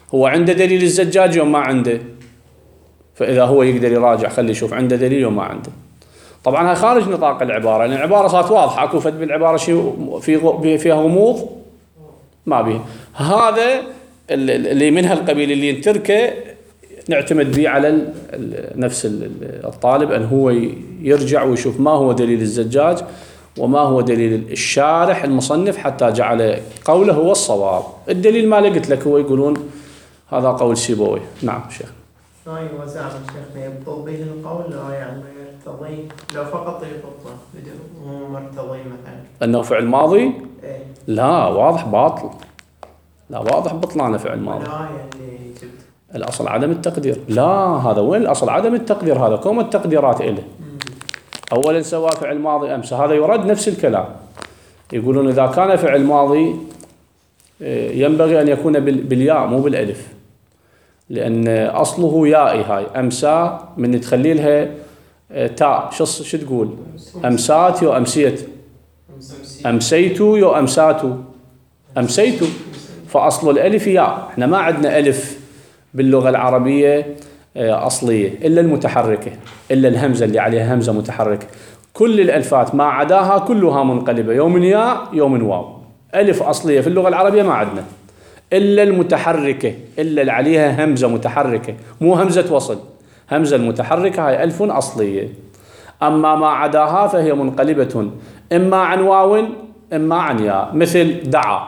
هو عنده دليل الزجاجي وما عنده، فإذا هو يقدر يراجع خلي يشوف عنده دليل وما عنده. طبعا هاي خارج نطاق العبارة، لأن العبارة صارت واضحة، أكو فد بالعبارة شيء في فيها غموض ما بيه. هذا اللي من هالقبيل اللي ينتركه نعتمد به على نفس الطالب أن هو يرجع ويشوف ما هو دليل الزجاج وما هو دليل الشارح المصنف حتى جعل قوله هو الصواب. الدليل ما قلت لك، هو يقولون هذا قول سيبوي. نعم شيخ. هاي وزعم شيخنا يبطل به القول لا يعني يرتضي، لو فقط يبطل مو مرتضي مثلا أنه فعل ماضي؟ ايه. لا واضح باطل، لا واضح بطلانه فعل ماضي. لا اللي جبت الأصل عدم التقدير. لا هذا وين الأصل عدم التقدير، هذا كوم التقديرات إله. أولا سواء فعل ماضي أمس، هذا يرد نفس الكلام. يقولون إذا كان فعل ماضي ينبغي أن يكون بالياء مو بالألف، لأن أصله يائي. هاي أمسى من تخلي لها تاء شو شو تقول؟ أمسات يو أمسيت، أمسيتو يو أمساتو، أمسيتو. فأصل الألف ياء. إحنا ما عندنا ألف باللغة العربية أصلية إلا المتحركة، إلا الهمزة اللي عليها همزة متحركة. كل الألفات ما عداها كلها منقلبة، يوم ياء يوم واو. ألف أصلية في اللغة العربية ما عندنا إلا المتحركة، إلا اللي عليها همزة متحركة، مو همزة وصل، همزة المتحركة هاي ألف أصلية. أما ما عداها فهي منقلبة إما عن واو إما عن ياء، مثل دعا.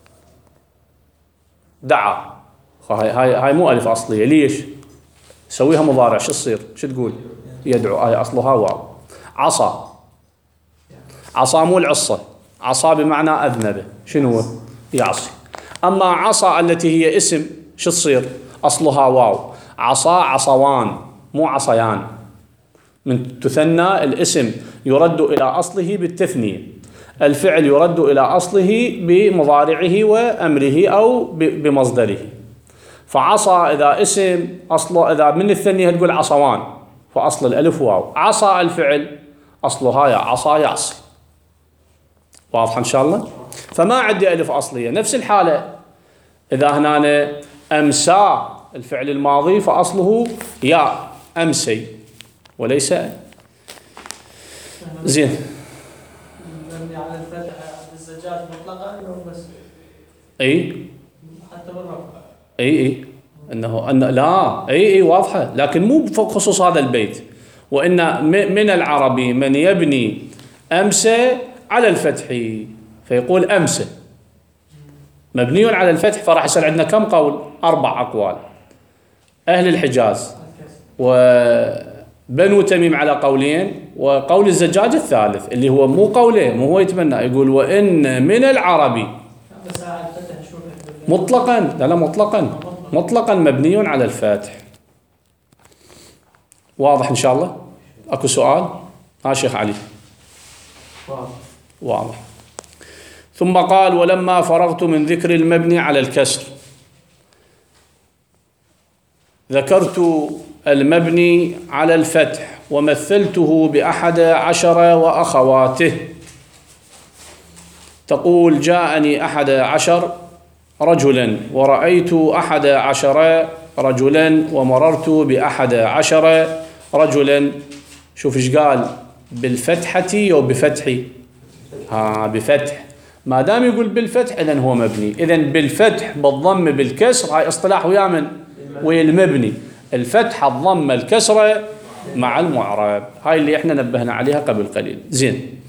دعا هاي هاي هاي مو ألف أصلية. ليش؟ سويها مضارع شو تصير؟ شو تقول؟ يدعو، هاي أصلها واو. عصا، عصا مو العصة، عصا بمعنى أذنبه، شنو هو؟ يعصي. أما عصا التي هي اسم شو تصير؟ أصلها واو. عصا عصوان مو عصيان. من تثنى الاسم يرد إلى أصله بالتثنية، الفعل يرد إلى أصله بمضارعه وأمره أو بمصدره. فعصى إذا اسم أصله، إذا من الثانية تقول عصوان فأصل الألف واو. عصى الفعل أصلها يا عصا يعصي. واضح إن شاء الله؟ فما عندي ألف أصلية. نفس الحالة إذا هنا أمسى الفعل الماضي فأصله يا أمسي وليس زين. مبني على الفتح الزجاج مطلقا بس. أي حتى بالرفع. اي اي انه ان لا اي اي واضحه، لكن مو بخصوص هذا البيت. وان من العربي من يبني امسى على الفتح، فيقول امسى مبني على الفتح. فراح يصير عندنا كم قول؟ اربع اقوال. اهل الحجاز وبنو تميم على قولين، وقول الزجاج الثالث اللي هو مو قوله، مو هو يتمنى، يقول وان من العربي مطلقا. لا لا مطلقا، مطلقا مبني على الفتح. واضح إن شاء الله؟ أكو سؤال؟ ها شيخ علي. واضح. واضح. ثم قال ولما فرغت من ذكر المبني على الكسر ذكرت المبني على الفتح ومثلته بأحد عشر وأخواته. تقول جاءني أحد عشر رجلا ورأيت أحد عشر رجلا ومررت بأحد عشر رجلا. شوف إيش قال؟ بالفتحة أو بفتحي؟ ها بفتح. ما دام يقول بالفتح إذن هو مبني. إذن بالفتح بالضم بالكسر، هاي اصطلاح ويا من؟ ويا المبني. الفتحة الضم الكسرة مع المعرب، هاي اللي احنا نبهنا عليها قبل قليل. زين.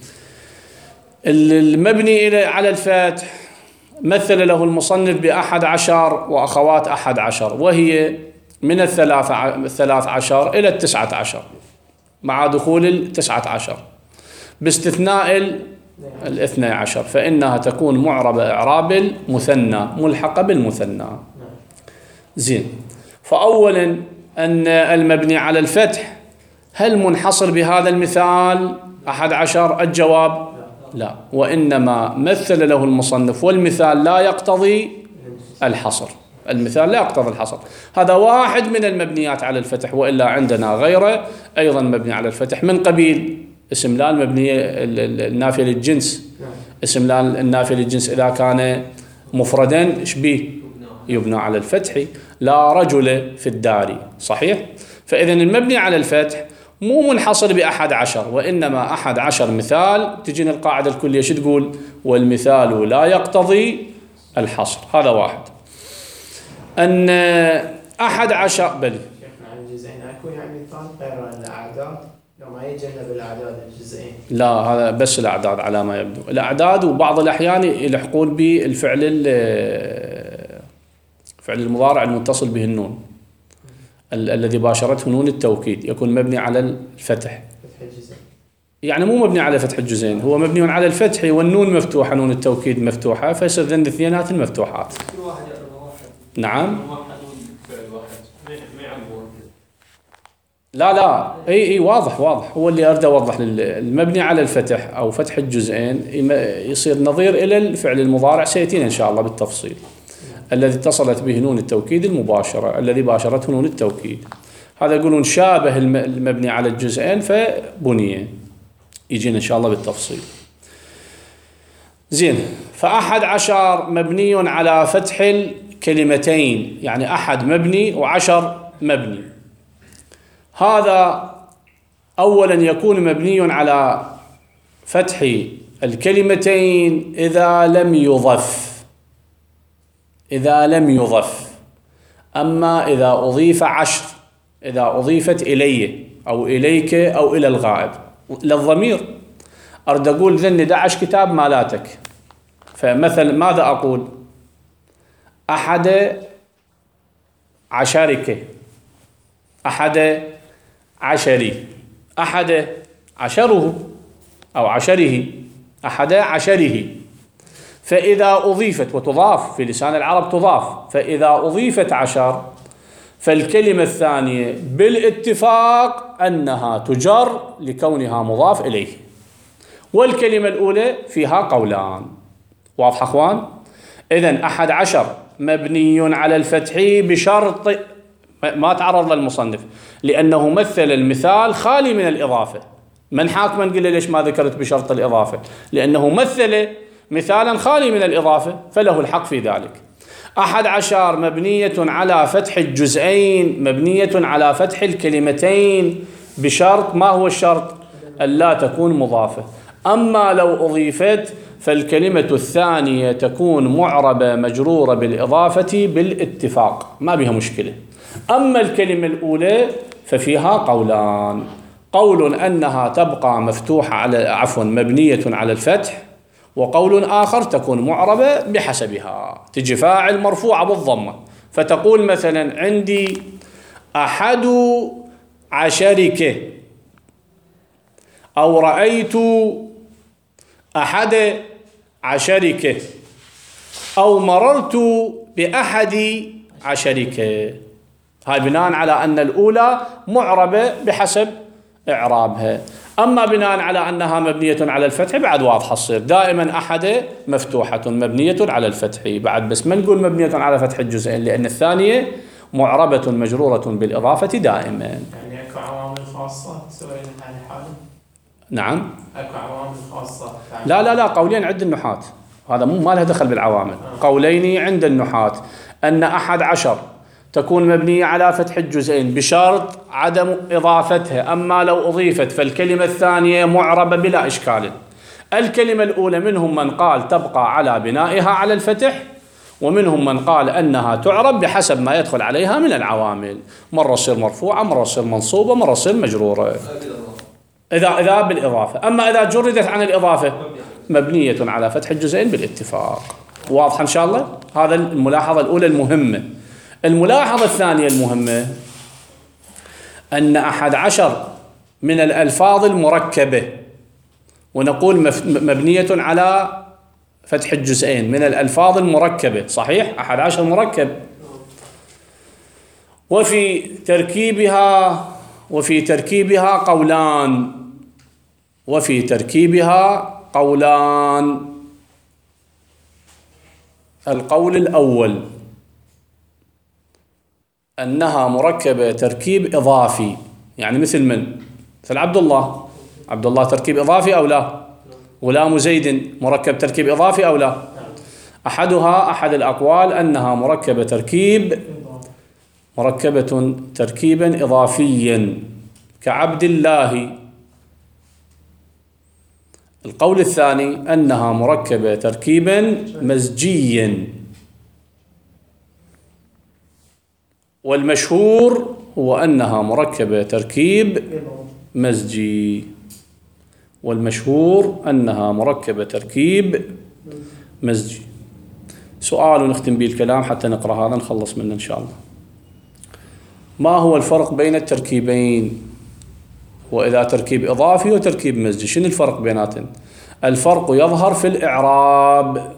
المبني على الفتح مثل له المصنف بأحد عشر وأخوات أحد عشر، وهي من الثلاث عشر إلى التسعة عشر مع دخول التسعة عشر باستثناء الاثنى عشر، فإنها تكون معربة إعراب المثنى ملحقة بالمثنى. زين. فأولا أن المبني على الفتح هل منحصر بهذا المثال أحد عشر؟ الجواب لا، وإنما مثل له المصنف والمثال لا يقتضي الحصر. المثال لا يقتضي الحصر. هذا واحد من المبنيات على الفتح، وإلا عندنا غيره أيضا مبني على الفتح من قبيل اسم لا المبنية النافية للجنس. اسم لا النافية للجنس إذا كان مفردا شبيه يبنى على الفتح لا رجل في الدار، صحيح؟ فإذا المبني على الفتح مو منحصر بأحد عشر، وإنما أحد عشر مثال. تجينا القاعدة الكلية شو تقول؟ والمثال لا يقتضي الحصر. هذا واحد. أن أحد عشر بل شيخنا عن الجزئين اكو يعني مثال غير الاعداد لو ما يجنب الاعداد الجزئين؟ لا، هذا بس الأعداد على ما يبدو. الأعداد وبعض الأحيان يلحقون بالفعل فعل المضارع المتصل به النون ال الذي باشرته نون التوكيد، يكون مبني على الفتح. فتح الجزئين يعني مو مبني على فتح الجزئين، هو مبني على الفتح والنون مفتوحة، نون التوكيد مفتوحة، فيصير ذن الاثنينات المفتوحات. في واحد يقرأ واحد. نعم. واحد فعل واحد ما يعبون. لا لا اي اي واضح واضح. هو اللي اريد اوضح، المبني على الفتح او فتح الجزئين يصير نظير الى الفعل المضارع، سياتينا ان شاء الله بالتفصيل، الذي اتصلت به نون التوكيد المباشرة، الذي باشرته نون التوكيد. هذا يقولون شابه المبني على الجزئين فبني، يجينا إن شاء الله بالتفصيل. زين. فأحد عشر مبني على فتح الكلمتين، يعني أحد مبني وعشر مبني. هذا أولا يكون مبني على فتح الكلمتين إذا لم يضف، إذا لم يضف. أما إذا أضيف عشر، إذا أضيفت إلي أو إليك أو إلى الغائب للضمير، أرد أقول ذني دعش كتاب مالاتك، فمثل ماذا أقول؟ أحد عشرك، أحد عشري، أحد عشره أو عشره، أحد عشره. فإذا أضيفت، وتضاف في لسان العرب تضاف، فإذا أضيفت عشر فالكلمة الثانية بالاتفاق أنها تجر لكونها مضاف إليه. والكلمة الأولى فيها قولان. واضح أخوان؟ إذن أحد عشر مبني على الفتح بشرط ما تعرض للمصنف، لأنه مثل المثال خالي من الإضافة. من حاكما قل ليش ما ذكرت بشرط الإضافة؟ لأنه مثل مثالا خالي من الإضافة، فله الحق في ذلك. أحد عشر مبنية على فتح الجزئين، مبنية على فتح الكلمتين بشرط، ما هو الشرط؟ ألا تكون مضافة. أما لو أضيفت فالكلمة الثانية تكون معربة مجرورة بالإضافة بالاتفاق، ما بها مشكلة. أما الكلمة الأولى ففيها قولان، قول أنها تبقى مفتوحة على عفوا مبنية على الفتح، وقول آخر تكون معربة بحسبها، تجي فاعل مرفوعة بالضمة، فتقول مثلا عندي أحد عشرك، أو رأيت أحد عشرك، أو مررت بأحد عشرك. هاي بناء على أن الأولى معربة بحسب إعرابها. أما بناء على أنها مبنية على الفتح بعد واضحة تصير دائما أحد مفتوحة مبنية على الفتح بعد، بس ما نقول مبنية على فتح الجزئين، لأن الثانية معربة مجرورة بالإضافة دائما. يعني أكو عوامل خاصة تسوي لها حاله؟ نعم. أكو عوامل خاصة؟ لا لا لا، قولين عند النحاة، هذا مو ما له دخل بالعوامل. آه. قولين عند النحاة أن أحد عشر تكون مبنية على فتح الجزئين بشرط عدم إضافتها، أما لو أضيفت فالكلمة الثانية معربة بلا إشكال. الكلمة الأولى منهم من قال تبقى على بنائها على الفتح، ومنهم من قال أنها تعرب بحسب ما يدخل عليها من العوامل، مرة تصير مرفوعة، مرة تصير منصوبة، مرة تصير مجرورة إذا إذا بالإضافة. أما إذا جردت عن الإضافة مبنية على فتح الجزئين بالاتفاق. واضح إن شاء الله؟ هذا الملاحظة الأولى المهمة. الملاحظة الثانية المهمة أن أحد عشر من الألفاظ المركبة، ونقول مبنية على فتح الجزئين، من الألفاظ المركبة، صحيح؟ أحد عشر مركب، وفي تركيبها وفي تركيبها قولان وفي تركيبها قولان القول الأول أنها مركبة تركيب إضافي، يعني مثل من؟ مثل عبد الله. عبد الله تركيب إضافي أو لا؟ غلام زيد مركب تركيب إضافي أو لا؟ أحدها أحد الأقوال أنها مركبة تركيب مركبة تركيبا إضافيا كعبد الله. القول الثاني أنها مركبة تركيبا مزجيا. والمشهور هو أنها مركبة تركيب مزجي. والمشهور أنها مركبة تركيب مزجي. سؤال ونختم به الكلام حتى نقرأ هذا نخلص منه إن شاء الله. ما هو الفرق بين التركيبين؟ وإذا تركيب إضافي وتركيب مزجي شنو الفرق بيناتهم؟ الفرق يظهر في الإعراب.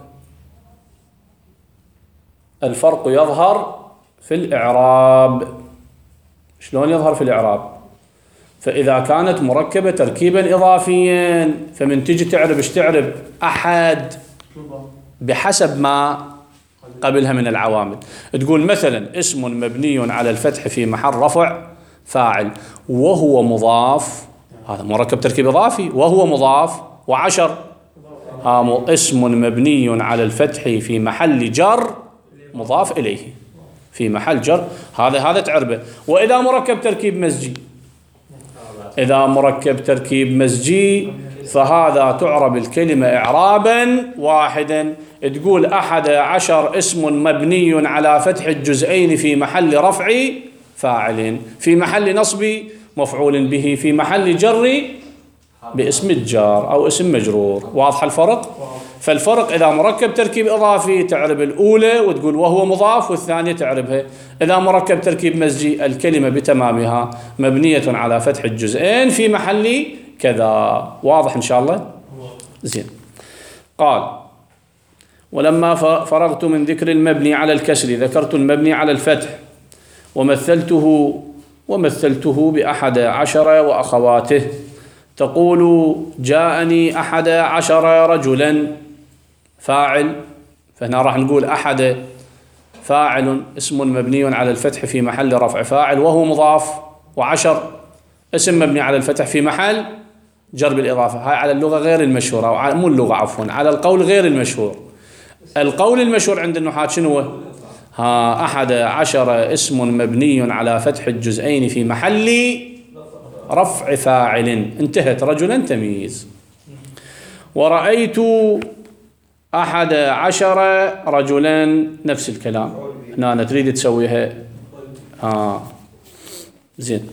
الفرق يظهر في الإعراب. شلون يظهر في الإعراب؟ فإذا كانت مركبة تركيبا إضافيا فمن تجي تعرب ايش تعرب؟ أحد بحسب ما قبلها من العوامل. تقول مثلا اسم مبني على الفتح في محل رفع فاعل وهو مضاف، هذا مركب تركيب إضافي، وهو مضاف وعشر اسم مبني على الفتح في محل جر مضاف إليه في محل جر، هذا هذا تعربه. وإذا مركب تركيب مزجي إذا مركب تركيب مزجي فهذا تعرب الكلمة إعرابا واحدا. تقول أحد عشر اسم مبني على فتح الجزئين في محل رفع فاعل في محل نصب مفعول به في محل جر باسم الجار أو اسم مجرور. واضح الفرق؟ فالفرق إذا مركب تركيب إضافي تعرب الأولى وتقول وهو مضاف والثانية تعربها. إذا مركب تركيب مزجي الكلمة بتمامها مبنية على فتح الجزئين في محل كذا. واضح إن شاء الله؟ زين. قال ولما فرغت من ذكر المبني على الكسر ذكرت المبني على الفتح ومثلته ومثلته بأحد عشر وأخواته. تقول جاءني أحد عشر رجلا فاعل، فهنا راح نقول أحد فاعل اسم مبني على الفتح في محل رفع فاعل وهو مضاف، وعشر اسم مبني على الفتح في محل جر بالإضافة. هاي على اللغة غير المشهورة، أو مو اللغة عفوا، على القول غير المشهور. القول المشهور عند النحاة شنو هو؟ ها أحد عشر اسم مبني على فتح الجزئين في محل رفع فاعل. انتهت. رجلا تمييز. ورأيت أحد عشر رجلا نفس الكلام. هنا تريد تسويها ها زين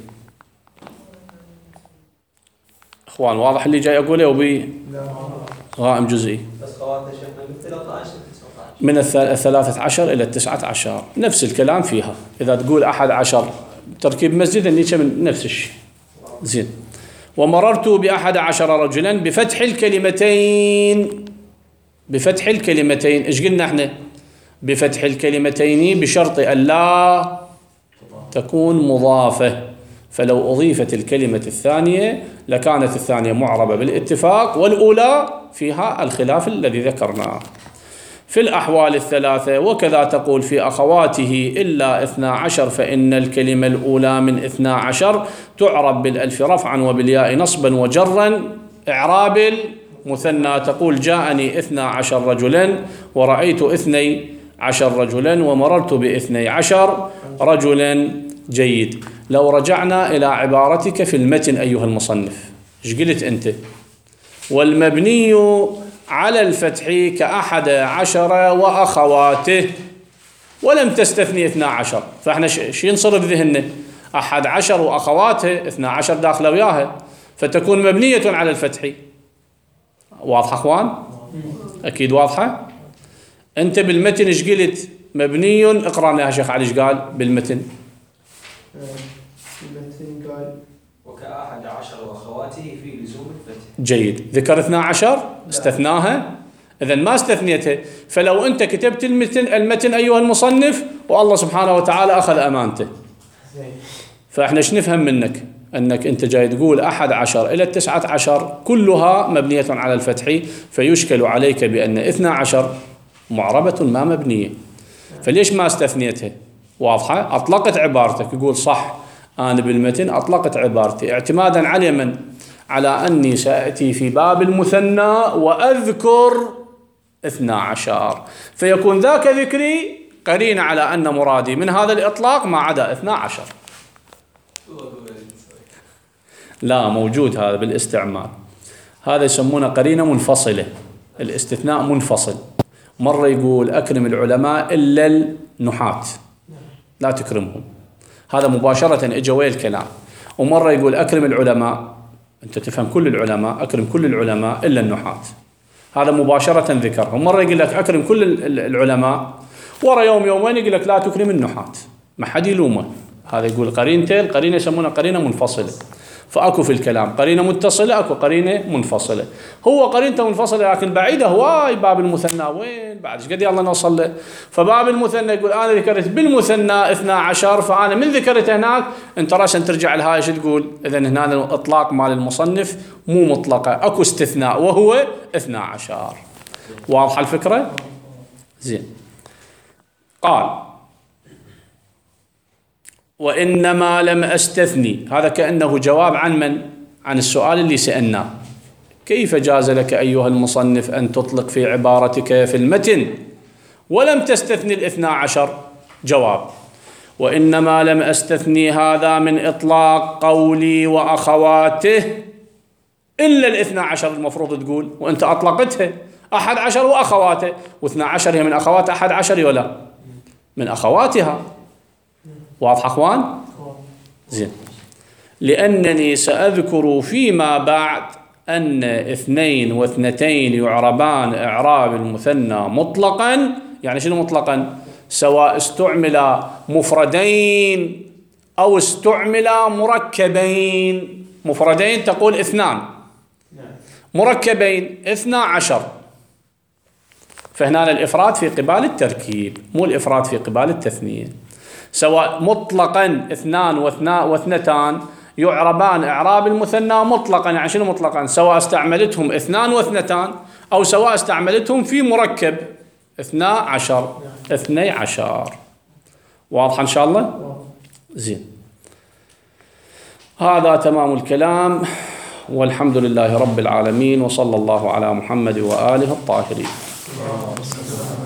اخوان. واضح اللي جاي اقوله وبي غائم جزئي بس خواتنا شيخنا من ثلاثة عشر تسعة عشر من الثلاثة عشر إلى التسعة عشر نفس الكلام فيها. إذا تقول أحد عشر تركيب مسجد النيشة من نفس الشيء. زين. ومررت بأحد عشر رجلا بفتح الكلمتين. بفتح الكلمتين إيش قلنا احنا؟ بفتح الكلمتين بشرط أن لا تكون مضافة، فلو أضيفت الكلمة الثانية لكانت الثانية معربة بالاتفاق والأولى فيها الخلاف الذي ذكرناه. في الأحوال الثلاثة وكذا تقول في أخواته إلا اثنا عشر فإن الكلمة الأولى من اثنا عشر تعرب بالألف رفعا وبالياء نصبا وجرا. إعراب المثنى تقول جاءني اثنا عشر رجلا ورأيت اثني عشر رجلا ومررت باثني عشر رجلا. جيد. لو رجعنا إلى عبارتك في المتن أيها المصنف ايش قلت أنت؟ والمبني على الفتح كأحد عشر وأخواته ولم تستثني اثنا عشر، فاحنا شو ينصرف ذهننا؟ أحد عشر وأخواته اثنا عشر داخله وياها فتكون مبنية على الفتح. واضحة أخوان؟ أكيد واضحة. أنت بالمتن ايش قلت؟ مبني. اقرأنا يا شيخ علي ايش قال بالمتن؟ المتن قال وكأحد عشر وأخواته في لزوم الفتح. جيد. ذكر اثنا عشر استثناها، إذن ما استثنيتها. فلو أنت كتبت المتن, المتن أيها المصنف والله سبحانه وتعالى أخذ أمانته. فإحنا ايش نفهم منك؟ أنك أنت جاي تقول أحد عشر إلى التسعة عشر كلها مبنية على الفتح، فيشكل عليك بأن اثنا عشر معربة ما مبنية، فليش ما استثنيتها؟ واضحة؟ أطلقت عبارتك. يقول صح أنا بالمتن أطلقت عبارتي اعتمادا على من؟ على أني سأتي في باب المثنى وأذكر اثنا عشر، فيكون ذاك ذكري قرينة على أن مرادي من هذا الإطلاق ما عدا اثنا عشر. لا، موجود هذا بالاستعمال، هذا يسمونه قرينة منفصلة، الاستثناء منفصل. مرة يقول أكرم العلماء إلا النحاة، لا تكرمهم، هذا مباشرة إجا ويا الكلام. ومرة يقول أكرم العلماء، أنت تفهم كل العلماء، أكرم كل العلماء إلا النحاة، هذا مباشرة ذكر. ومرة يقول لك أكرم كل العلماء، ورا يوم يومين يقول لك لا تكرم النحاة، ما حد يلومه. هذا يقول قرينتين، قرينة يسمونها قرينة منفصلة. فأكو في الكلام قرينة متصلة، أكو قرينة منفصلة. هو قرينته منفصلة لكن بعيدة هواي. باب المثنى وين بعد؟ ايش قد يلا نوصل له؟ فباب المثنى يقول أنا ذكرت بالمثنى اثنا عشر، فأنا من ذكرت هناك أنت راسا ترجع لهاي ايش تقول؟ إذا هنا الإطلاق مال المصنف مو مطلقة، أكو استثناء وهو اثنا عشر. واضحة الفكرة؟ زين. قال وإنما لم أستثني، هذا كأنه جواب عن من؟ عن السؤال اللي سألناه. كيف جاز لك أيها المصنف أن تطلق في عبارتك في المتن ولم تستثني الاثنى عشر؟ جواب: وإنما لم أستثني هذا من إطلاق قولي وأخواته إلا الاثنى عشر. المفروض تقول وأنت أطلقتها أحد عشر وأخواته، واثنى عشر هي من أخوات أحد عشر ولا من أخواتها. واضح أخوان؟ زين. لأنني سأذكر فيما بعد أن اثنين واثنتين يعربان إعراب المثنى مطلقا. يعني شنو مطلقا؟ سواء استعمل مفردين أو استعمل مركبين. مفردين تقول اثنان، مركبين اثنا عشر. فهنا الإفراد في قبال التركيب، مو الإفراد في قبال التثنية. سواء مطلقا اثنان واثنا واثنتان يعربان إعراب المثنى مطلقا. يعني شنو مطلقا؟ سواء استعملتهم اثنان واثنتان أو سواء استعملتهم في مركب اثنا عشر اثني عشر. واضح إن شاء الله؟ زين. هذا تمام الكلام، والحمد لله رب العالمين، وصلى الله على محمد وآله الطاهرين.